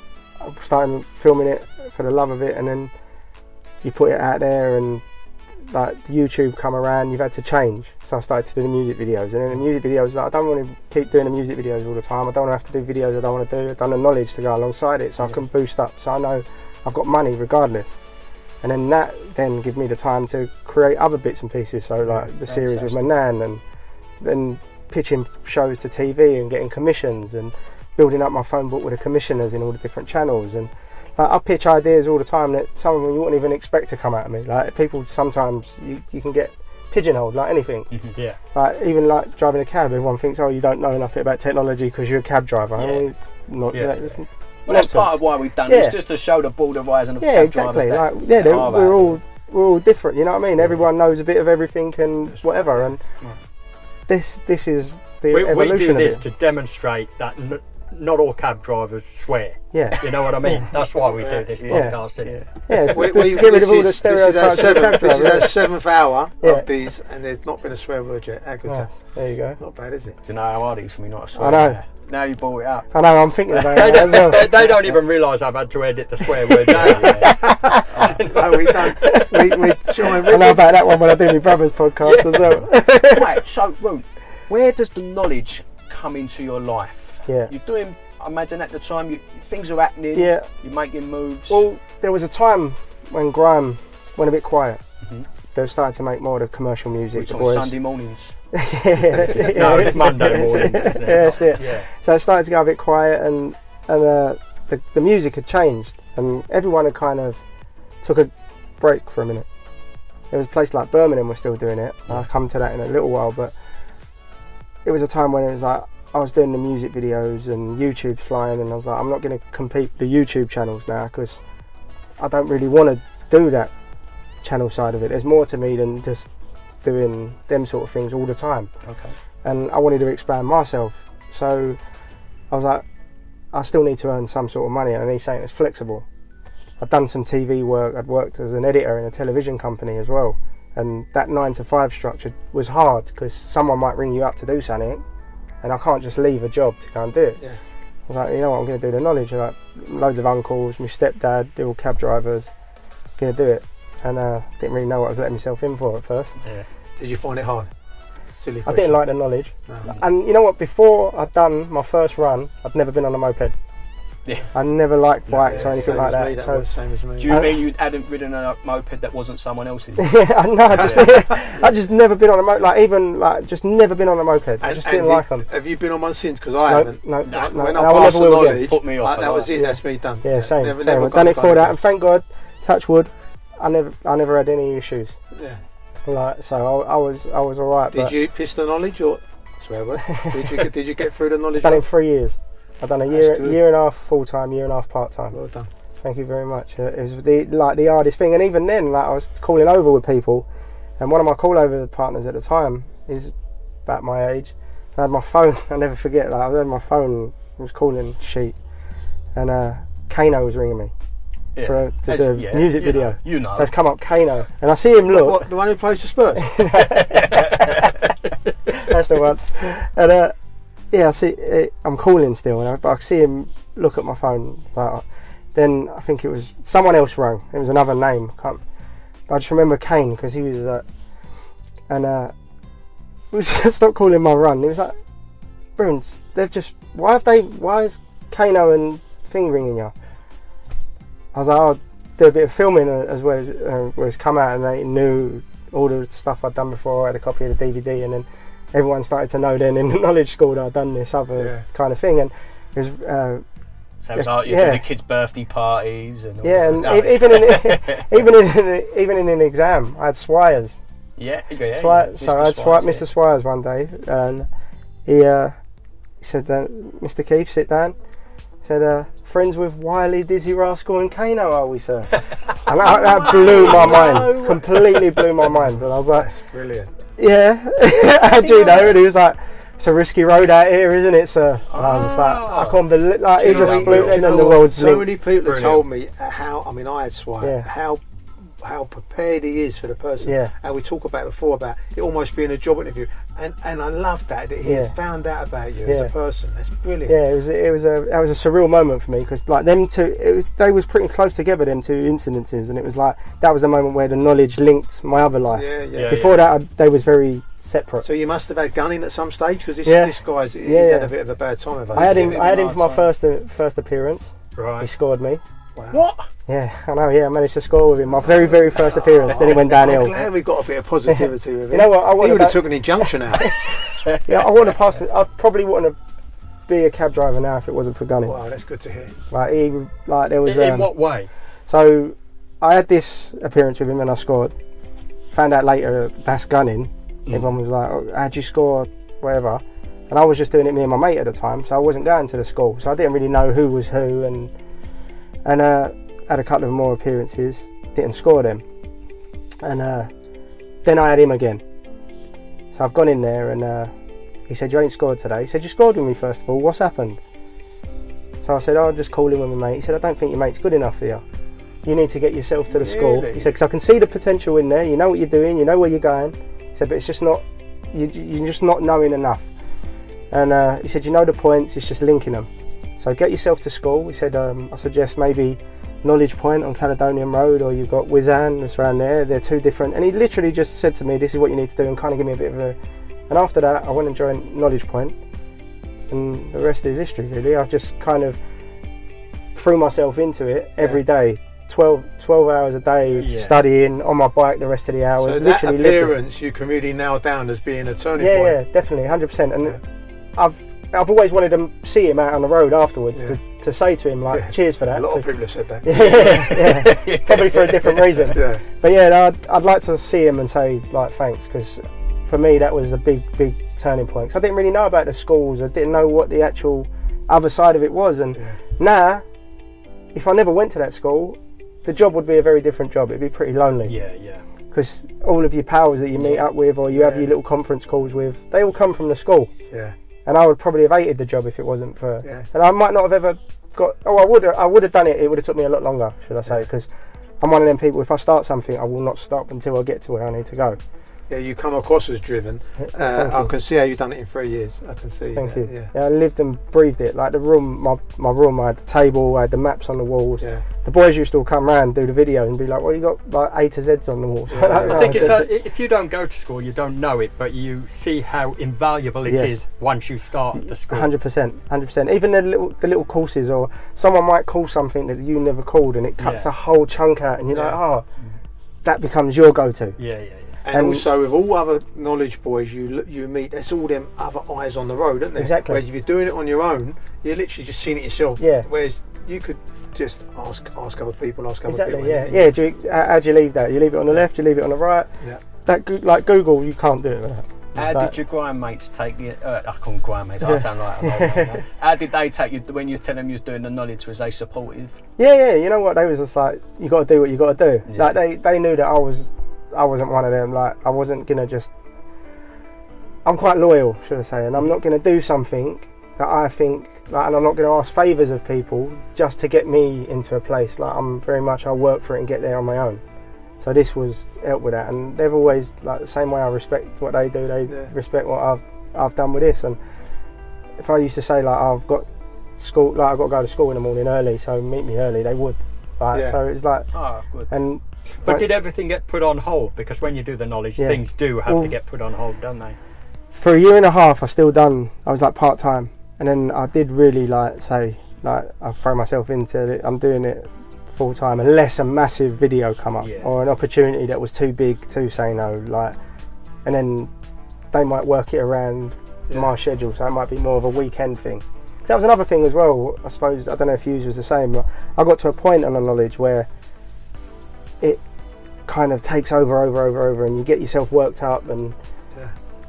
I started filming it for the love of it, and then you put it out there, and like YouTube come around, you've had to change. So I started to do the music videos, and then the music videos, like, I don't want to keep doing the music videos all the time. I don't want to have to do videos I don't want to do. I've done the knowledge to go alongside it, so I can boost up. So I know I've got money regardless, and then that then give me the time to create other bits and pieces. So like the series with my nan, and then pitching shows to T V and getting commissions, and building up my phone book with the commissioners in all the different channels. And like, I pitch ideas all the time that some of them you wouldn't even expect to come out of me. Like people sometimes you, you can get pigeonholed like anything. Mm-hmm. Yeah. Like even like driving a cab, everyone thinks, oh, you don't know enough about technology because you're a cab driver. Yeah. I mean, not, Yeah. that, that's Well, that's part of why we've done Yeah. it. It's just to show the border horizon of yeah, cab exactly. drivers. Like that- yeah, that they're- are we're out all we're all different. You know what I mean? Everyone knows a bit of everything and whatever. And Right. this this is the We, we evolution do of this it. to demonstrate that n- not all cab drivers swear. Yeah. You know what I mean? That's why we do this Yeah. podcast. isn't it? Yeah, it's We- just we- to get rid this of all the is- this is our stereotypes of seventh- cab This is drivers. our seventh hour Yeah. of these, and there's not been a swear word yet. How good's Oh, that? there you go. Not bad, is it? Do you know how hard it is for me not to swear? I know. Now you brought it up. I know. I'm thinking about They, it as well. they, they don't even realise I've had to edit the swear word down. No, we don't. We, we try and I know about that one when I do my brother's podcast as well. Right, so, Root, where does the knowledge come into your life? Yeah. You're doing, I imagine at the time, you, things are happening, Yeah. you're making moves. Well, there was a time when grime went a bit quiet. Mhm. They started to make more of the commercial music. Which the on boys. Sunday mornings. yeah, No, it's Monday morning, That's isn't it. it? Yeah, that's it. Yeah. So it started to go a bit quiet, and and uh, the the music had changed, and everyone had kind of took a break for a minute. There was a place like Birmingham was still doing it. I'll come to that in a little while, but it was a time when it was like I was doing the music videos and YouTube's flying, and I was like, I'm not going to compete with the YouTube channels now because I don't really want to do that channel side of it. There's more to me than just doing them sort of things all the time. Okay. And I wanted to expand myself, so I was like, I still need to earn some sort of money, and I need something that's flexible. I'd done some T V work, I'd worked as an editor in a television company as well, and that nine to five structure was hard because someone might ring you up to do something, and I can't just leave a job to go and do it. Yeah. I was like, you know what, I'm going to do the knowledge. Like, loads of uncles, my stepdad, they're all cab drivers, going to do it. And uh, didn't really know what I was letting myself in for at first. Yeah. Did you find it hard? Silly I question. didn't like the knowledge. No. And you know what, before I'd done my first run, I'd never been on a moped. Yeah. I never liked bikes Yeah, or anything same like as me, that. was So same as me. Do you Uh, mean you hadn't ridden a moped that wasn't someone else's? I know, I just, I just never been on a moped. Like even like just never been on a moped. I And- just and didn't did- like them. Have you been on one since? Because I No, haven't. no, No, no, when no, I I will passed never the will again. knowledge, Put me off uh, a that lot. was it. Yeah. That's me done. Yeah, same. Never, same. never I've done got it for a that, car. and thank God, touch wood, I never, I never had any issues. Yeah. Like so, I, I was, I was alright. Did but you piss the knowledge or swear word? Did you get, did you get through the knowledge? done it in three years. I've done a That's year, good. year and a half full time, year and a half part time. Well done. Thank you very much. Uh, it was the like the hardest thing, and even then, like I was calling over with people, and one of my call over partners at the time is about my age. I had my phone. I never forget. Like I had my phone. I was calling Sheet, and uh, Kano was ringing me Yeah. for a, to As- do a yeah, music you video. know, you know. So it's come up Kano, and I see him look. What, the one who plays for Spurs? That's the one. And uh, yeah, I see. Uh, I'm calling still, and I, but I see him look at my phone. Like, then I think it was someone else rang. It was another name. Can't, I just remember Kane because he was. Uh, and uh, we was stopped calling my run. He was like, "Bruins, they've just. Why have they? Why is Kano and Thing ringing you?" I was like, "I'll do a bit of filming as well as uh, where it's come out, and they knew all the stuff I'd done before. I had a copy of the D V D, and then everyone started to know then in the knowledge school that I'd done this other Yeah. kind of thing, and it was. Uh, So it was like you're yeah. doing the kids' birthday parties and all yeah, that. and No, e- even in even in even in an exam, I had Swires. yeah, yeah, yeah, Swi- yeah. so I had Swires, Mister yeah. Swires one day, and he uh, he said, uh, "Mister Keith, sit down." He said, uh, "Friends with Wiley, Dizzy Rascal, and Kano, are we, sir?" And that, that blew my mind, completely blew my mind. And I was like, That's brilliant. "Yeah, how do you know?" And he was like, "It's a risky road out here, isn't it, sir?" And I was just like, I can't believe, like, he Do you just know blew what? it Do you in know the what? world's So link. many people have Brilliant. told me how. I mean, I had Swire. Yeah. How how prepared he is for the person. Yeah. And we talked about before about it almost being a job interview, and and I love that that he Yeah. had found out about you Yeah. as a person. That's brilliant. Yeah, it was it was a that was a surreal moment for me because like them two, it was they was pretty close together, them two incidences, and it was like that was the moment where the knowledge linked my other life. Yeah, yeah. Yeah, Before that, I, they was very separate. So you must have had Gunning at some stage because this Yeah. this guy's he's Yeah, had yeah. a bit of a bad time of it. I had him. He's I had been him a for my hard first uh, first appearance. He Right. scored me. time. Wow. What? Yeah, I know. Yeah, I managed to score with him. My very very first appearance. Then it went I'm downhill. glad we've got a bit of positivity with him. You know what? I he want would have to. took an injunction out. Yeah, I want to pass. it- I probably wouldn't have be a cab driver now if it wasn't for Gunning. Wow, that's good to hear. Like he, like there was. In, in um, what way? So I had this appearance with him and I scored. Found out later that's Gunning. Mm. Everyone was like, oh, how'd you score? Whatever. And I was just doing it me and my mate at the time, so I wasn't going to the school. So I didn't really know who was who, and and uh, had a couple of more appearances. Didn't score them. And uh, then I had him again. So I've gone in there and uh, he said, you ain't scored today. He said, you scored with me first of all, what's happened? So I said, oh, I'm just calling with my mate. He said, I don't think your mate's good enough for you. You need to get yourself to the school. Really? He said, because I can see the potential in there. You know what you're doing. You know where you're going. He said, but it's just not, you, you're just not knowing enough. And uh, he said, you know the points. It's just linking them. So get yourself to school. He said, um, I suggest maybe Knowledge Point on Caledonian Road, or you've got Wizan that's around there. They're two different. And he literally just said to me, this is what you need to do, and kind of give me a bit of a. And after that, I went and joined Knowledge Point, and the rest is history, really. I've just kind of threw myself into it every day. twelve, twelve hours a day, Yeah. studying on my bike the rest of the hours. So that literally lived it. appearance you can really nail down as being a turning Yeah, point. yeah, definitely, one hundred percent. And I've I've always wanted to see him out on the road afterwards Yeah. to, to say to him like, Yeah. cheers for that. A lot of 'cause- people have said that. yeah, yeah, probably for a different reason. Yeah. But yeah, I'd, I'd like to see him and say like thanks, because for me that was a big, big turning point. 'Cause I didn't really know about the schools. I didn't know what the actual other side of it was. And Yeah. now, if I never went to that school, the job would be a very different job. It'd be pretty lonely. Yeah, yeah. Because all of your pals that you meet up with, or you have Yeah. your little conference calls with, they all come from the school. Yeah. And I would probably have hated the job if it wasn't for. Yeah. And I might not have ever got. Oh, I would. I would have done it. It would have took me a lot longer, should I say? Because I'm one of them people. If I start something, I will not stop until I get to where I need to go. Yeah, you come across as driven. Uh, Thank I you. can see how you've done it in three years. I can see. Thank that, you. Yeah. Yeah, I lived and breathed it. Like the room, my my room. I had the table. I had the maps on the walls. Yeah. The boys used to all come round, do the video, and be like, "Well, you got like A to Z's on the walls." Yeah. don't I know. think it's It's- a, if you don't go to school, you don't know it, but you see how invaluable it is Yes. once you start the school. Hundred percent, hundred percent. Even the little, the little courses, or someone might call something that you never called, and it cuts Yeah. a whole chunk out, and you're Yeah. like, oh, that becomes your go-to. Yeah, yeah, yeah. And, And- also with all other knowledge boys you l- you meet, that's all them other eyes on the road, isn't there? Exactly. Whereas if you're doing it on your own, you're literally just seeing it yourself. Yeah. Whereas you could just ask ask other people, ask other Exactly. people. Yeah. Yeah. Do you, how, how do you leave that? You leave it on the left. You leave it on the right. Yeah. That go- like Google, you can't do it with that. How Like- did your grind mates take you? Uh, I call them grind mates. I sound like. I'm old now. How did they take you when you tell them you was doing the knowledge? Was they supportive? Yeah, yeah. You know what? They was just like, you got to do what you got to do. Yeah. Like they, they knew that I was, I wasn't one of them. Like I wasn't gonna just. I'm quite loyal, should I say, and I'm not gonna do something that I think, like, and I'm not gonna ask favours of people just to get me into a place. Like I'm very much, I'll work for it and get there on my own. So this was help with that, and they've always, like, the same way I respect what they do, they Yeah. respect what I've I've done with this. And if I used to say like I've got school, like I've got to go to school in the morning early, so meet me early, they would. Like, Yeah. so it's like, Oh, good. and But like, did everything get put on hold? Because when you do the knowledge, Yeah. things do have Well- to get put on hold, don't they? for a year and a half I still done, I was like part time, and then I did really like say like I throw myself into it, I'm doing it full time unless a massive video come up Yeah. or an opportunity that was too big to say no, like, and then they might work it around Yeah. my schedule, so it might be more of a weekend thing. So that was another thing as well. I suppose I don't know if yours was the same. But I got to a point on the knowledge where it kind of takes over, over, over, over, and you get yourself worked up. And Yeah.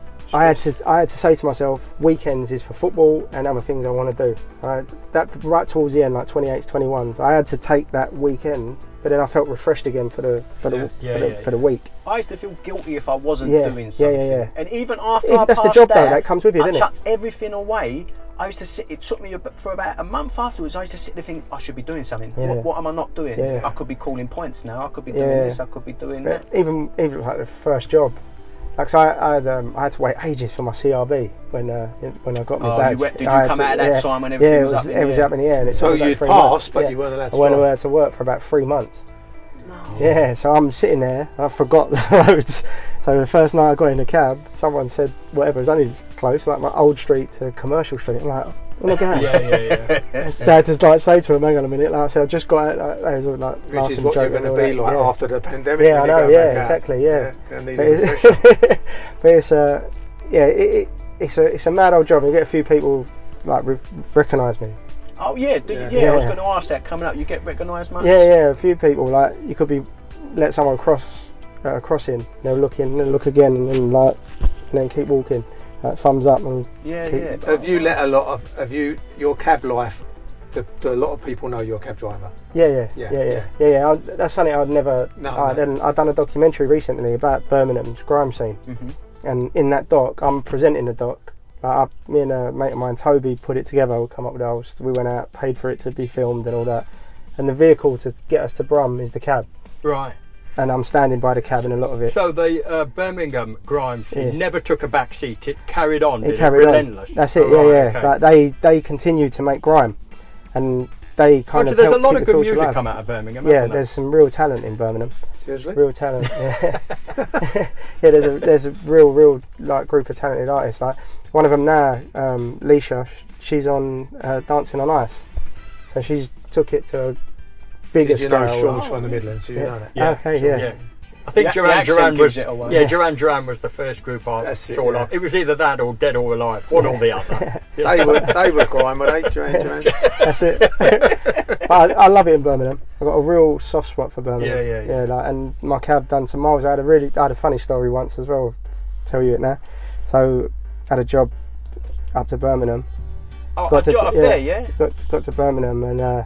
I had to, I had to say to myself, weekends is for football and other things I want to do. Right? That right towards the end, like twenty-eights, twenty-ones, I had to take that weekend. But then I felt refreshed again for the for the Yeah. Yeah, for, the, yeah, for the week. I used to feel guilty if I wasn't Yeah, doing yeah, something. yeah, yeah. And even after If I that's the passed job, though, that, that comes with you, I doesn't it? chucked everything away. I used to sit. It took me a, bit- for about a month afterwards. I used to sit there thinking I should be doing something. Yeah. What, what am I not doing? Yeah. I could be calling points now. I could be doing Yeah. this. I could be doing But that. even even like the first job, like so I, I had um, I had to wait ages for my C R B when uh, when I got my Oh, badge. you went- did you I had come to- out at that yeah, time when yeah, everything it was was up in it the was air? up in the air, and it So took about you'd three passed, months. but yeah. you weren't allowed to I wasn't drive. allowed to work for about three months. No. Yeah, so I'm sitting there, I forgot the roads. So the first night I got in the cab, someone said whatever, it was only close, like my old street to Commercial Street. I'm like, oh my god. Yeah, yeah, yeah. So I had to like say to him, hang on a minute, like I said, I just got out, like, they was all, like, Which laughing, is what you're joking, going to all be that, like yeah. after the pandemic. Yeah, I when you know, go yeah, back out. exactly, yeah. Gonna need But a refresher. it's, but it's uh, yeah, it, it, it's a it's a mad old job. You get a few people like re- recognise me. Oh yeah, do, Yeah. yeah. yeah. I was Yeah. going to ask that. Coming up, you get recognised much? Yeah, yeah, a few people like you could be let someone cross uh, crossing, they'll look in, then look again, and then like and then keep walking, like, thumbs up and yeah, keep, yeah. Have you let a lot of have you your cab life? Do, do a lot of people know you're a cab driver? Yeah, yeah, Yeah, yeah, yeah, yeah. yeah. yeah. I, that's something I'd never. No, I no. done, I'd done a documentary recently about Birmingham's grime scene, Mhm. and in that doc, I'm presenting the doc. Like, I, me and a mate of mine, Toby, put it together. We come up with it. I was- We went out, paid for it to be filmed and all that. And the vehicle to get us to Brum is the cab, Right. and I'm standing by the cab in a lot of it. So the uh, Birmingham grime scene Yeah. never took a back seat. It carried on. it did carried it? on. Relentless. That's it. Oh, yeah, right, yeah. okay. Like, they they continue to make grime, and they kind Oh, so of. there's a help lot keep of the good torch music alive. come out of Birmingham. Yeah, hasn't there? there's some real talent in Birmingham. Seriously? Real talent. Yeah, yeah. There's a there's a real real like group of talented artists. Like one of them now, um, Leisha. She's on uh, Dancing on Ice, so she's took it to a bigger Because you know scale. Sean's from the Midlands, so you Yeah. know that. Yeah. Okay, yeah. Yeah. I think The- the Duran accent Duran was gives it away. yeah, Yeah. Duran Duran was the first group I That's it, saw. yeah. Like, it was either that or Dead or Alive, one or the other. Yeah. They were they were grime, were they? Duran Duran? That's it. But I, I love it in Birmingham. I've got a real soft spot for Birmingham. Yeah, yeah, yeah. like, and my cab done some miles. I had a really, I had a funny story once as well. Tell you it now. So, had a job up to Birmingham. Oh, Got a to- job yeah. there, yeah. Got got to Birmingham and. Uh,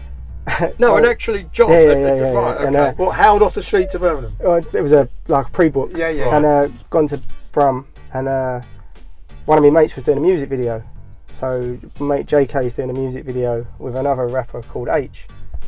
No, oh, and actually, John. Yeah, yeah, uh, yeah, yeah, right, yeah. And, okay. uh, What, howled off the street to Birmingham? oh, it was a like a pre-book. Yeah, yeah. And uh, gone to Brum, and uh, one of my mates was doing a music video. So mate J K is doing a music video with another rapper called H.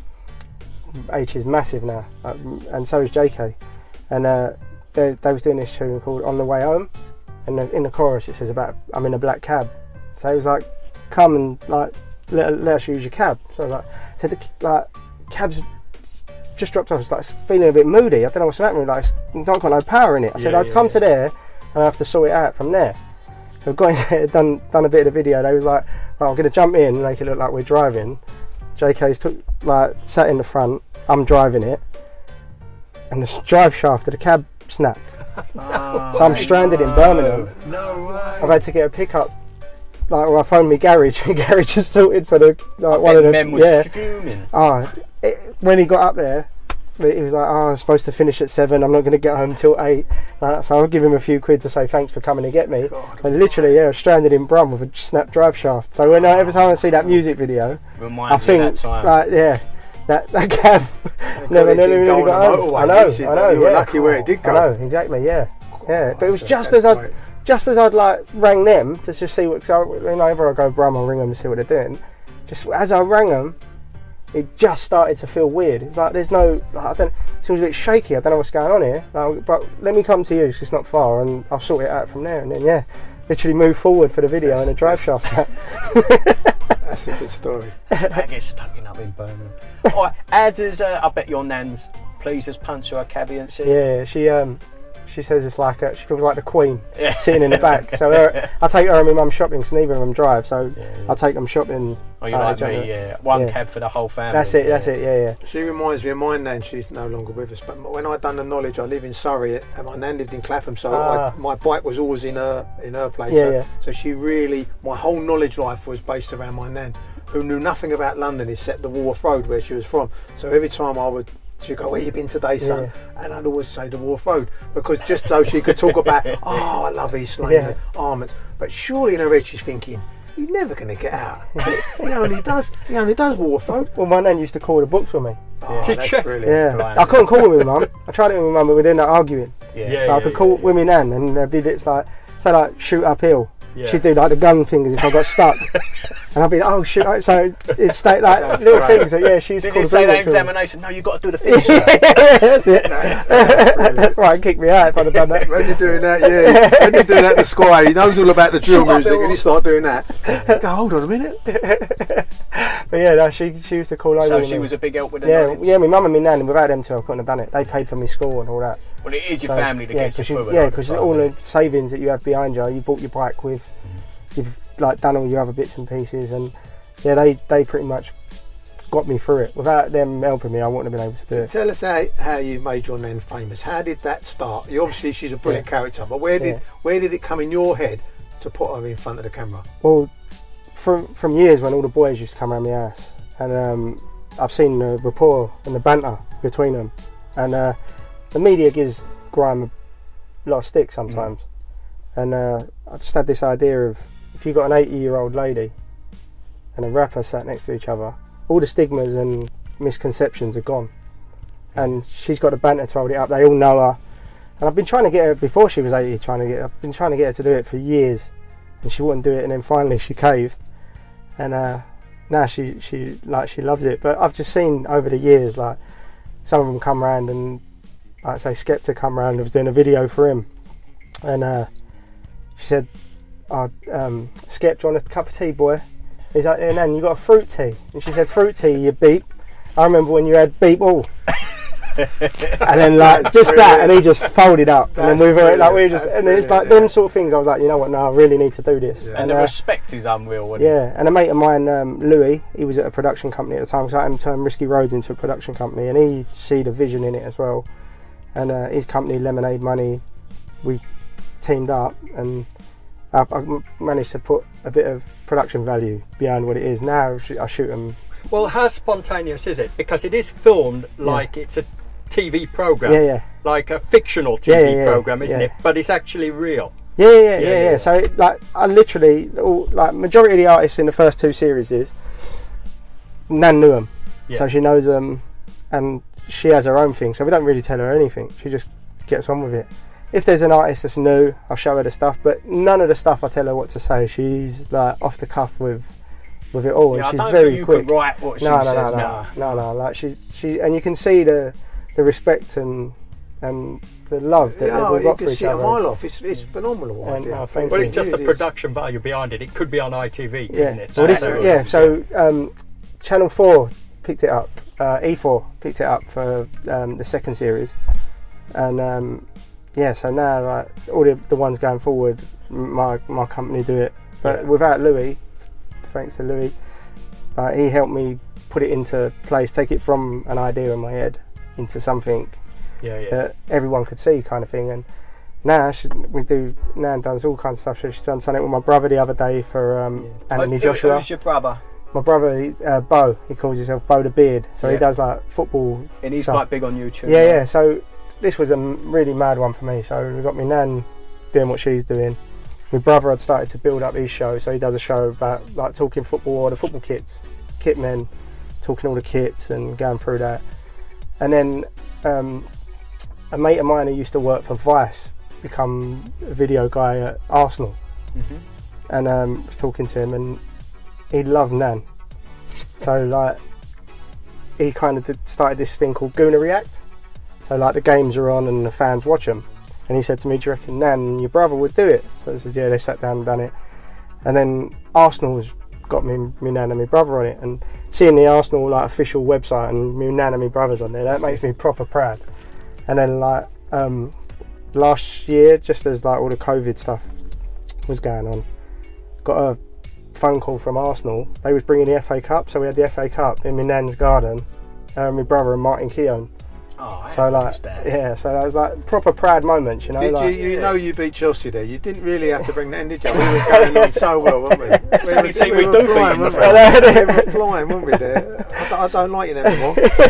H is massive now, like, and so is J K. And uh, they they was doing this tune called On the Way Home, and the, in the chorus it says about I'm in a black cab. So he was like, come and like let, let us use your cab. So I was like, so the like cab's just dropped off. It's like feeling a bit moody. I don't know what's happening. Like it's not got no power in it. I said Yeah, I'd yeah, come yeah. to there and I have to sort it out from there. So I've got in there, done done a bit of the video. They was like, right, I'm going to jump in and make it look like we're driving. J K's took like sat in the front. I'm driving it, and the drive shaft of the cab snapped. Ah, So I'm stranded in Birmingham. No way. I've had to get a pickup. Like, well, I phoned me garage. My garage is sorted for the like one of the Men was yeah. fuming. Oh, it, when he got up there, he was like, "Oh, I'm supposed to finish at seven. I'm not going to get home till eight." Uh, so I'll give him a few quid to say thanks for coming to get me. God. But literally, yeah, I was stranded in Brum with a snap drive shaft. So when I, every time I see that music video, Reminds I me think, of that time. like, yeah, that that cab never, it never didn't really go on got the home. motorway, I know, did it? I know. You were yeah. lucky where it did go. I know, exactly, yeah, yeah. But it was That's- just that's as I, great. just as I'd like rang them to just see what. Cause I, whenever I go Brum, I'll ring them and see what they're doing. Just as I rang them, it just started to feel weird. It's like there's no, like, I don't. It feels a bit shaky. I don't know what's going on here. Like, but let me come to you, 'cause it's not far, and I'll sort it out from there. And then yeah, literally move forward for the video and a drive shaft. That's a good story. I get stuck in up in Birmingham. Alright, how does, uh, I bet your nan's pleased as punch her cabbie and see? Yeah, she um, She says it's like a, she feels like the Queen Yeah. sitting in the back. So her, I take her and my mum shopping because neither of them drive. So Yeah, yeah. I take them shopping. Oh, you uh, like each other. me, yeah. One Yeah. cab for the whole family. That's it. yeah. That's it. Yeah, yeah. She reminds me of my nan. She's no longer with us. But when I done the knowledge, I live in Surrey, and my nan lived in Clapham, so Ah. I, my bike was always in her in her place. Yeah, so, yeah. so she really, my whole knowledge life was based around my nan, who knew nothing about London except the Wharf Road where she was from. So every time I would, she'd go, "Where you been today, son?" Yeah. And I'd always say the Wharf Road, because just so she could talk about, oh, I love East Lane Yeah. and Armets. But surely in her head she's thinking, you're never going to get out. he only does, he only does Wharf Road. Well, my nan used to call the books for me. Oh, Did that's she? brilliant. Yeah, Blimey. I couldn't call with my mum. I tried it with my mum, but we ended up arguing. Yeah. Yeah, Like, I could call yeah. with my nan, and there'd be bits like, say like shoot uphill. Yeah. She'd do like the gun thing as if I got stuck, and I'd be like, oh shoot! So it'd stay like That's little great. things. So yeah, she used to Did call you the say that books for me. examination? No, you've got to do the finish. That's it. Brilliant. Right, kick me out if I'd have done that. When you're doing that, yeah, when you're doing that to Squire, he knows all about the drill music, and you start doing that. Go, hold on a minute. But yeah, no, she she used to call over. So with she me. was a big help with the yeah, knowledge. yeah. My mum and my nan, without them two, I couldn't have done it. They paid for me school and all that. Well, it is your So, family that yeah, gets you 'cause you- through it. yeah, all the because time, all yeah. the savings that you have behind you, you bought your bike with, you've like done all your other bits and pieces, and yeah, they they pretty much got me through it. Without them helping me, I wouldn't have been able to do it. Tell us how, how you made your nan famous. How did that start? You obviously she's a brilliant Yeah. character, but where did Yeah. where did it come in your head to put her in front of the camera? Well, from from years when all the boys used to come around my house, and um, I've seen the rapport and the banter between them, and uh, the media gives grime a lot of stick sometimes, and uh, I just had this idea of, if you got an eighty year old lady and a rapper sat next to each other, all the stigmas and misconceptions are gone, and she's got the banter to hold it up. They all know her, and I've been trying to get her before she was eighty. Trying to get, I've been trying to get her to do it for years, and she wouldn't do it. And then finally she caved, and uh, now she she like she loves it. But I've just seen over the years, like some of them come round, and like say Skepta come round and was doing a video for him, and uh, she said, oh, um, Skep, do you want a cup of tea, boy? He's like, and then you got a fruit tea, and she said, fruit tea, you beep. I remember when you had beep all. And then like just that, and he just folded up, and then we were like we were just, That's and it's like brilliant, them yeah. sort of things. I was like, you know what, no, I really need to do this. Yeah. And And the uh, respect is unreal. Wasn't yeah, and a mate of mine, um, Louis, he was at a production company at the time, because I had him turn Risky Roads into a production company, and he see the vision in it as well. And uh, his company, Lemonade Money, we teamed up, and I, I managed to put a bit of production value behind what it is. Now sh- I shoot them. Well, how spontaneous is it? Because it is filmed like it's a T V program, Yeah, yeah. like a fictional T V Yeah, yeah, yeah, program, isn't yeah. it? But it's actually real. Yeah, yeah, yeah, Yeah, yeah. yeah, yeah. yeah. So, it, like, I literally, all, like, majority of the artists in the first two series is Nan knew them, Yeah. so she knows them, and she has her own thing. So we don't really tell her anything. She just gets on with it. If there's an artist that's new, I'll show her the stuff, but none of the stuff I tell her what to say. She's like off the cuff with with it all, Yeah, I and she's don't very think you quick. could write what she no, no, says. no, no, nah. no, no. Like she, she, and you can see the the respect and and the love that Yeah, we've you got can for each see it a other. mile off. It's, it's phenomenal. And, idea. uh, thank Well, you. it's just It the is. production value behind it. It could be on I T V, Yeah, isn't it? well, this, So- yeah. So um, Channel Four picked it up. Uh, E four picked it up for um, the second series, and um, yeah. So now, like all the the ones going forward, my my company do it. But Yeah. without Louis, thanks to Louis, uh, he helped me put it into place, take it from an idea in my head into something yeah, yeah. that everyone could see, kind of thing. And now she, we do. Nan does all kinds of stuff. So she's done something with my brother the other day for um, Anthony Who- Joshua. Who's your brother? My brother, he- uh, Bo, he calls himself Bo the Beard. So he Yeah. does like football. And he's stuff. quite big on YouTube. Yeah, yeah. So this was a m- really mad one for me. So we got my nan doing what she's doing. My brother had started to build up his show, so he does a show about like talking football or the football kits, kit men, talking all the kits and going through that. And then um, a mate of mine who used to work for Vice become a video guy at Arsenal, Mhm. and um, was talking to him, and he loved Nan. So like he kind of did, started this thing called Gooner React. So like the games are on and the fans watch them. And he said to me, do you reckon Nan and your brother would do it? So I said, yeah, they sat down and done it. And then Arsenal's got me, me Nan and my brother on it. And seeing the Arsenal like official website and me Nan and my brother's on there, that makes me proper proud. And then like um, last year, just as like all the COVID stuff was going on, got a phone call from Arsenal. They was bringing the F A Cup, so we had the F A Cup in my nan's garden, uh, my brother and Martin Keown. Oh, I So like, understand. yeah, so that was like proper proud moments, you know. Did like, you, you know you beat Chelsea there? You didn't really have to bring that in, did you? We were going on so well, weren't we? That's the only team we were do beat flying, in the weren't we? We were flying, weren't we there? I don't, I don't like you anymore.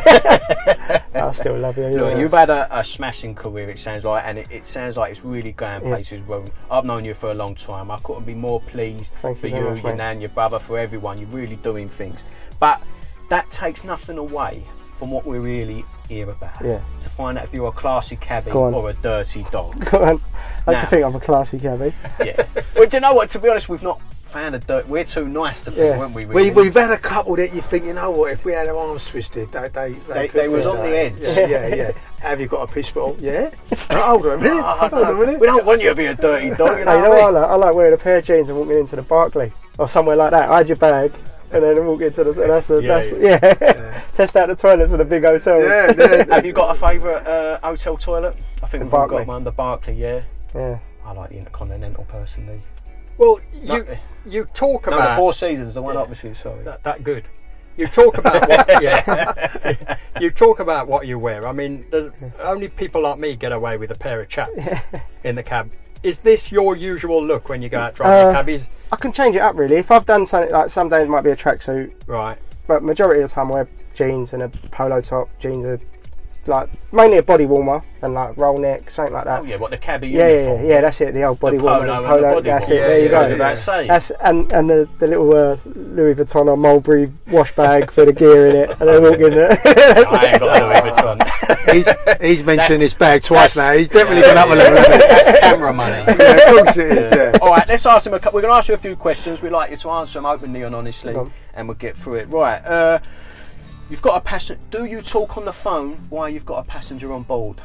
I still love you. Look, yeah. you've had a, a smashing career, it sounds like, and it, it sounds like it's really going Yeah. places well. I've known you for a long time. I couldn't be more pleased Thank for you you, very much, your mate. nan, your brother, for everyone. You're really doing things. But that takes nothing away from what we're really here about. Yeah. To find out if you're a classy cabbie Go on. or a dirty dog. Go on. I like Now- to think I'm a classy cabbie. Yeah. Well, do you know what? To be honest, we've not found a dirt. We're too nice to people, Yeah. weren't we? We, really? we've had a couple that you think, you know what, if we had our arms twisted, they they, They- could they was be, on uh, the edge. Yeah, yeah, yeah. Have you got a piss bottle? Yeah. Oh, hold on a minute. Oh, Hold on a no, minute. we don't want you to be a dirty dog, you know Hey, you know what I what mean? I like? I like wearing a pair of jeans and walking into the Barclay or somewhere like that. Hide your bag and then walk into the. That's the. Yeah, That's, yeah. Yeah. Test out the toilets in the big hotels. Yeah, yeah. Have you got a favourite uh, hotel toilet? I think The we've all Barclay. got one, the Barclay, yeah. Yeah. I like the Intercontinental personally. Well, No, you you talk no, about the Four Seasons, the one Yeah. opposite, sorry. that, that good. You talk about what yeah. You talk about what you wear. I mean, there's only people like me get away with a pair of chaps in the cab. Is this your usual look when you go out driving Uh, cabbies? I can change it up really. If I've done something like some days it might be a tracksuit, Right. but majority of the time I wear jeans and a polo top. Jeans are like mainly a body warmer and like roll neck, something like that. Oh yeah, what, the cabbie Yeah, yeah, yeah, uniform? yeah, that's it. The old body The warmer, polo and and the body that's warmer. it. There you Yeah, go. I was about to say. That's and and the, the little uh, Louis Vuitton or Mulberry wash bag for the gear in it, and then walk in there. I ain't got a Louis Vuitton. He's, he's mentioned his bag twice now. that's- He's definitely yeah. gone up a level. hasn't he? That's camera money. Yeah, of course it is, yeah. All right, let's ask him a couple. We're going to ask you a few questions. We'd like you to answer them openly and honestly, Go on. and we'll get through it. Right. Uh, you've got a passenger. Do you talk on the phone while you've got a passenger on board?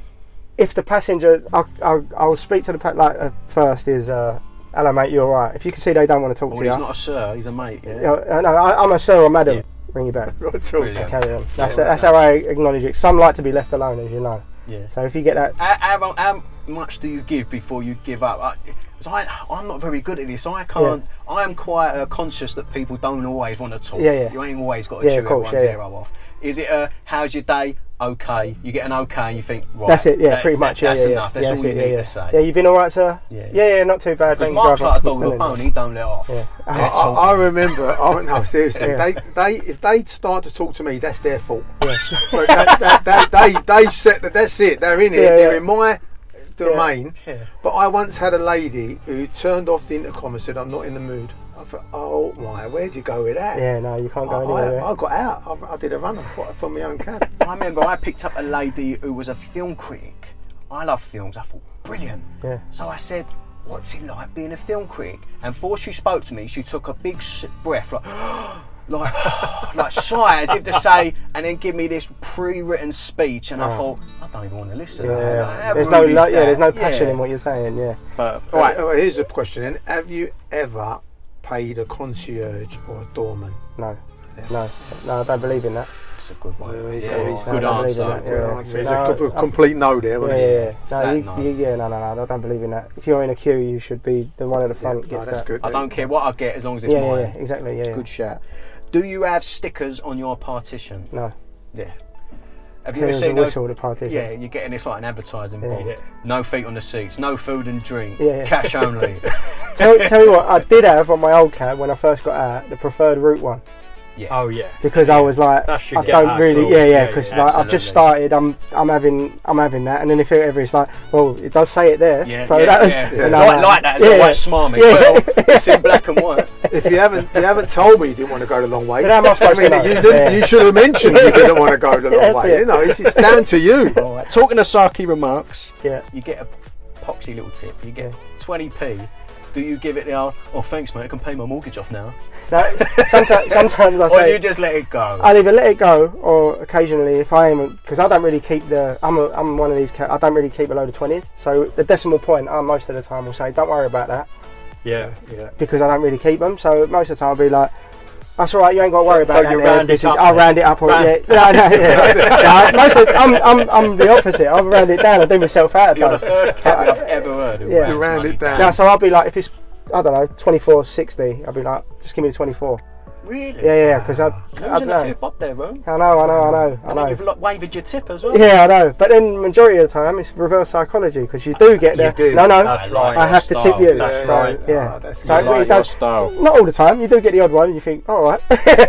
If the passenger, I'll, I'll, I'll speak to the pa- like uh, first is, uh, hello mate, you alright? If you can see they don't want to talk Well, to you, he's not a sir. He's a mate. Yeah. uh, no, I, I'm a sir or madam. Yeah. Ring you back. Brilliant. Carry on. That's Yeah, that's how I acknowledge it. Some like to be left alone, as you know. Yeah. So if you get that, How, how, how much do you give before you give up? I, 'cause I, I'm not very good at this. I can't. I am quite uh, conscious that people don't always want to talk. Yeah, yeah. You ain't always got to Yeah, chew of course, everyone's yeah, ear off. Is it a how's your day? Okay. You get an okay, and you think right. that's it. Yeah, that- pretty much. that- Yeah, that's yeah, enough. yeah. That's yeah, all that's you it, need yeah, to say. Yeah, you been alright, sir? Yeah. yeah, yeah, not too bad. Because Thank you, Mark's driver. like a dog with a Brilliant. pony. He don't let off. Yeah. I, They're I, talking. I remember. Oh no, seriously. Yeah. They, they, if they start to talk to me, that's their fault. Yeah. But that, that, that, they, they set that. That's it. They're in it. Yeah, They're yeah. in my domain. Yeah. But I once had a lady who turned off the intercom and said, "I'm not in the mood." I thought, "Oh my, where'd you go with that?" Yeah, no, you can't I, go anywhere. I, I got out. I, I did a run from my own cab. I remember I picked up a lady who was a film critic. I love films. I thought brilliant. Yeah. So I said, "What's it like being a film critic?" And before she spoke to me, she took a big s- breath, like, like, like sigh, as if to say, and then give me this pre-written speech. And I Oh. thought, I don't even want to listen. Yeah, Like, how there's no, rude is lo- yeah, that? there's no passion Yeah. in what you're saying. Yeah. But, All right. right. Here's the question: then. Have you ever paid a concierge or a doorman? No, no, no, I don't believe in that. That's a good one. Well, Yeah, it's- it's I good don't believe answer. in that, Good yeah. answer. It's No, a co- I- complete no there, Yeah, wasn't yeah, it? yeah. Flat No, you, no. you, yeah, no, no, no, I don't believe in that. If you're in a queue, you should be the one at the front No, gets that's that. good. I don't care what I get as long as it's Yeah, yeah, mine. yeah, exactly. Yeah, yeah. Good shout. Do you have stickers on your partition? No, Yeah. Have you ever clear as a seen those? whistle, the partition. Yeah, you're getting this like an advertising Yeah. board. Yeah. No feet on the seats, no food and drink, Yeah, yeah. cash only. tell, tell you what, I did have on my old cab when I first got out the preferred route one. Oh yeah. Because I was like, That should I get don't out really, rules. yeah, yeah, Yeah, because yeah, like I've just absolutely. started, I'm, I'm having, I'm having that, and then if it ever it's like, well, it does say it there, Yeah, so yeah, that was, yeah. and Like, I'm like that, yeah, little yeah. white smarmy. Yeah. Well, it's in black and white. If you haven't, you haven't told me you didn't want to go the long way. But how am I supposed I mean, to know? you, didn't, Yeah. you should have mentioned you didn't want to go the long That's way. it. You know, it's, it's down to you. Right. Talking of Saki remarks, Yeah. you get a poxy little tip. You get Yeah. twenty p. Do you give it the old, oh thanks mate, I can pay my mortgage off now? No, sometimes, sometimes I Or say, you just let it go? I'll either let it go, or occasionally, if I am, because I don't really keep the, I'm a, I'm one of these, ca- I don't really keep a load of twenties. So the decimal point, I most of the time will say, don't worry about that, Yeah, yeah. because I don't really keep them. So most of the time I'll be like, That's all right. You ain't got to worry So- about so that. you there, round it this is- up I'll then? round it up. Or, Round- yeah. No, no, yeah. no, most of, I'm, I'm, I'm the opposite. I'll round it down. I do myself out. You're the though. first cabbie I've ever heard who Yeah. rounds You round money it down. No, so I'll be like, if it's, I don't know, twenty-four sixty, I'll be like, just give me the twenty-four. Really? Yeah, yeah, because I, I Losing don't a know. few bob there, bro. I know, I know, I know, I And then know. you've like, wavered your tip as well. Yeah, I know. But then majority of the time it's reverse psychology because you do get You the do. no, no. That's right. I have to tip you. That's so, right. Yeah. Oh, that's so you it like really your does- style. Not all the time. You do get the odd one, and you think, all right.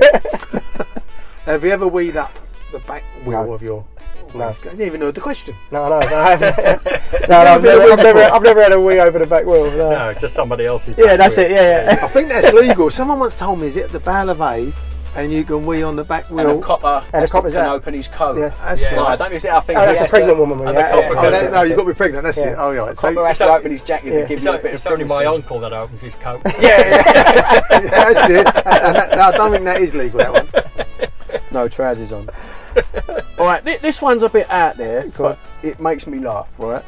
Have you ever weed up the back wheel No. of your? No. I didn't even know the question. no, no, no, I haven't. no, no, I've never, I've never, I've never had a wee over the back wheel. No. No, just somebody else's. Yeah, back that's wheel. it. Yeah, yeah. I think that's legal. Someone once told me, is it the Bale of A, and you can wee on the back And wheel. a copper And a has to- copper's can out. open his coat. Yeah. That's Yeah. No, I right. don't see. I think Oh, he that's a has pregnant to, woman. and the Yeah, copper's yeah, Oh, got yeah. that, no, you've got to be pregnant. That's Yeah. it. Oh, right. So, Copper has So- to open his jacket Yeah. to give So, you a bit it's of only my privacy. uncle that opens his coat. yeah, yeah, that's it. And that, no, I don't think that is legal. That one. No trousers on. All right, th- this one's a bit out there, but it makes me laugh, right?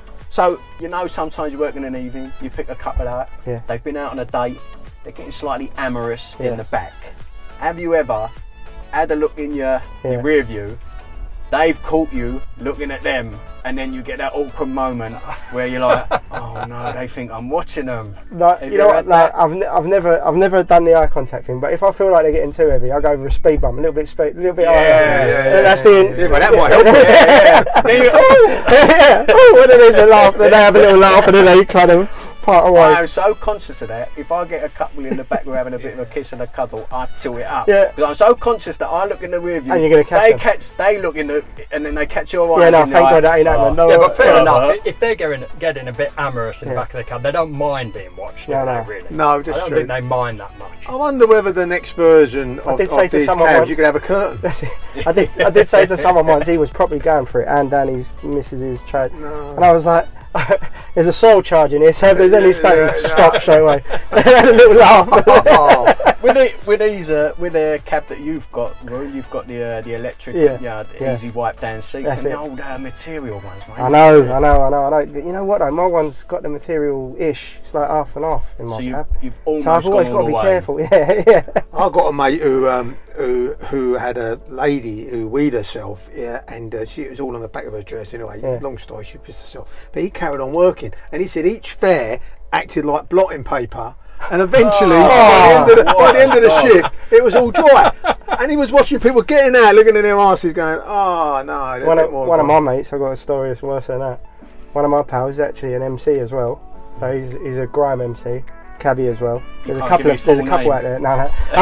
So, you know, sometimes you work in an evening, you pick a couple out, Yeah. they've been out on a date, they're getting slightly amorous Yeah. in the back. Have you ever had a look in your, Yeah. your rear view, they've caught you looking at them, and then you get that awkward moment where you're like, oh no, they think I'm watching them. Like, Have you you know ever what? had Like, that? I've, ne- I've never, I've never done the eye contact thing. But if I feel like they're getting too heavy, I go over a speed bump, a little bit speed, a little bit. Yeah, higher. yeah, yeah, And that's yeah, the. yeah, but that might help. Yeah, Then you- yeah. Oh, when there's a laugh, then they have a little laugh, and then they kind of part away. I am so conscious of that. If I get a couple in the back, we're having a bit of a kiss and a cuddle, I tilt it up. Yeah. Because I'm so conscious that I look in the rear view. And you're gonna catch They them. catch. They look in the, and then they catch your eyes. Yeah, no, and thank you're God that ain't happening. No, Yeah, but fair Uh, enough. uh, If they're getting getting a bit amorous in Yeah. the back of the cab, they don't mind being watched. No, do no. they, really? No, I just don't true. think they mind that much. I wonder whether the next version of, did say of to these someone cabs once- you could have a curtain. That's it. I did, I did say to someone once he was probably going for it, and Danny's missus's trade, No. and I was like, "There's a soil charge in here, so if there's any state, Yeah, yeah. stop straight away." They had a little laugh. Oh. with the, with these uh, with the cab that you've got, Roy, you've got the uh, the electric, Yeah, yeah, the yeah. easy wipe down seats, That's and the it. old uh, material ones, mate. I know, I know, I know, I know. But you know what though? My one's got the material-ish. It's like half and half in my So you, cab. you've almost So I've always gone got all to be the way. careful. Yeah, yeah. I've got a mate who um, who who had a lady who weed herself, yeah, and uh, she it was all on the back of her dress anyway. Yeah. Long story, she pissed herself, but he carried on working, and he said each fare acted like blotting paper. And eventually, Oh, by, the end of the, by the end of the oh. shift, it was all dry. And he was watching people getting out, looking at their asses, going, "Oh no!" One a bit of, more one of my gone." mates, I've got a story that's worse than that. One of my pals is actually an M C as well. So he's, he's a grime M C, cabbie as well. There's a can't couple give of his there's a full couple name. out there. No,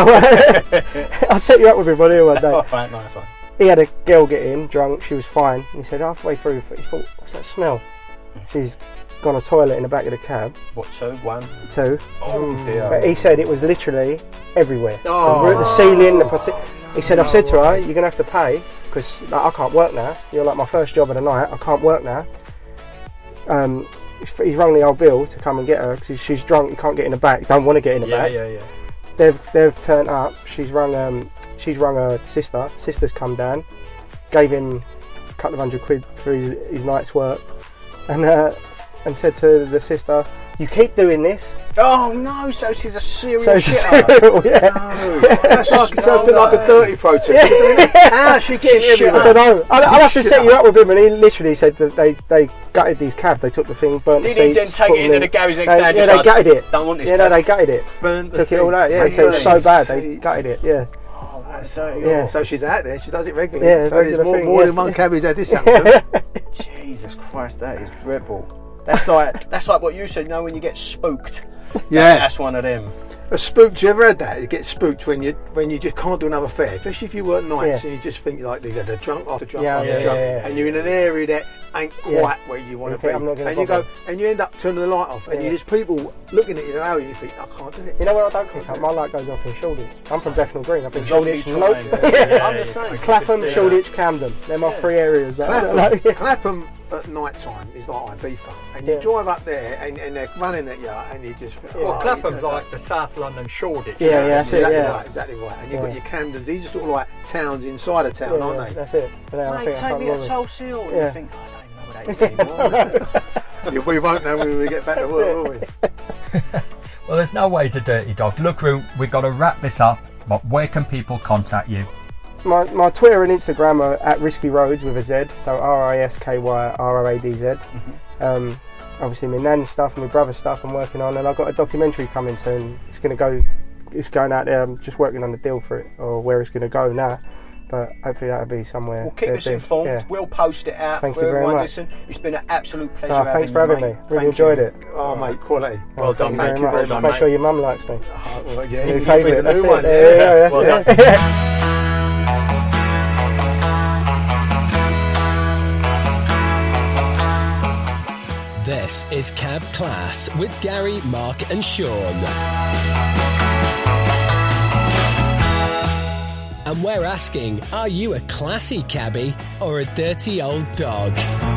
no. I'll set you up with him on here one day. Oh, right, nice one. He had a girl get in, drunk, she was fine. And he said halfway through, he thought, what's that smell? She's gone to toilet in the back of the cab, What two? One. too. Oh dear. But he said it was literally everywhere. Oh. We're at the ceiling, the poti- He said, I've said to her, you're going to have to pay, because like, I can't work now. You're like my first job of the night, I can't work now. Um, he's- he's rung the old Bill to come and get her, because she's drunk, you can't get in the back, don't want to get in the Yeah, back. yeah, yeah. They've they've turned up. She's rung um she's rung her sister. Sister's come down, gave him a couple of hundred quid for his, his night's work, and uh, and said to the sister, "You keep doing this." Oh no! So she's a serial So she's shitter. yeah. No, that's like, No, sounds a bit like a dirty protest. Yeah. How's she getting Shit. I everywhere? don't know. I'll, I'll have to Shit set you up. up with him, and he literally said that they, they gutted these cabs. They took the thing, burnt Did the he seats. then take put it them into in. the garage next They- day and Yeah, just they like, gutted it. don't want this Yeah, no, cab? they gutted it. Burnt the Took it all out. Yeah, seats. so it was so Burnt bad. the They seats. gutted it. Yeah. Oh, that's so Yeah. So she's out there. She does it regularly. Yeah, it's so a there's regular more, thing, more yeah. than one cabbie's had this happen to. Jesus Christ, that is dreadful. That's like that's like what you said. You know when you get spooked. Yeah. That's one of them. A spooked, you ever had that? You get spooked when you when you just can't do another fare, especially if you work nights Yeah. and you just think like you get the drunk after drunk Yeah, after yeah, drunk, yeah, yeah. and you're in an area that ain't quite Yeah. where you want You to think, be, "I'm not gonna and you bother." go and you end up turning the light off, and Yeah. you just people looking at you now, and you think I can't do it. You know what I don't pick up? My light goes off in Shoreditch. I'm from Bethnal Green. I've been As long as Shoreditch, you nope. try and- Yeah. I'm the same. Clapham, Yeah. Shoreditch, Camden. They're my three areas. That, Clapham, like, yeah. Clapham at night time is like Ibiza, and you Yeah. drive up there and, and they're running at you, and you just think, Yeah. oh, Well, you Clapham's don't- like the South London Shoreditch. Yeah, yeah, that's it, exactly yeah. right, exactly right. And you've Yeah. got your Camdens, these are sort of like towns inside a town, Yeah, aren't yeah, they? that's it. But now I Mate, think I take can't me to remember. Tulse Hill. And Yeah. you think, oh, I don't know what that is anymore. Yeah, we won't know when we get back to work, will we? Well, there's no way to dirty dog. Look, Roo, we've got to wrap this up, but where can people contact you? My, my Twitter and Instagram are at Risky Roads with a Z, so R I S K Y R O A D Z. Mm-hmm. Um, obviously my nan's stuff and my brother's stuff I'm working on, and I've got a documentary coming soon. It's going to go, it's going out there. I'm just working on the deal for it, or where it's going to go now. But hopefully that'll be somewhere. We'll keep us big. informed. Yeah. We'll post it out Thank for you very everyone. much. Listen, it's been an absolute pleasure. Oh, having thanks for you, having mate. me. Really Thank enjoyed you. it. Oh, mate, quality. Well done, thank mate. you very Well much. done, Make mate. sure your mum likes me. Oh, well, yeah, New you favourite. the new That's one. it. There you go. Well That's done. it. This is Cab Class with Gary, Mark and Sean. And we're asking, are you a classy cabbie or a dirty old dog?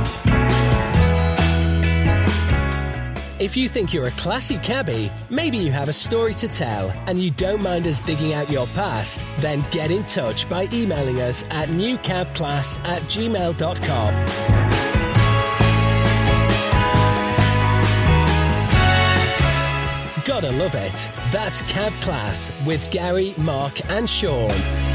If you think you're a classy cabbie, maybe you have a story to tell and you don't mind us digging out your past, then get in touch by emailing us at newcabclass at gmail dot com. Gotta love it. That's Cab Class with Gary, Mark and Sean.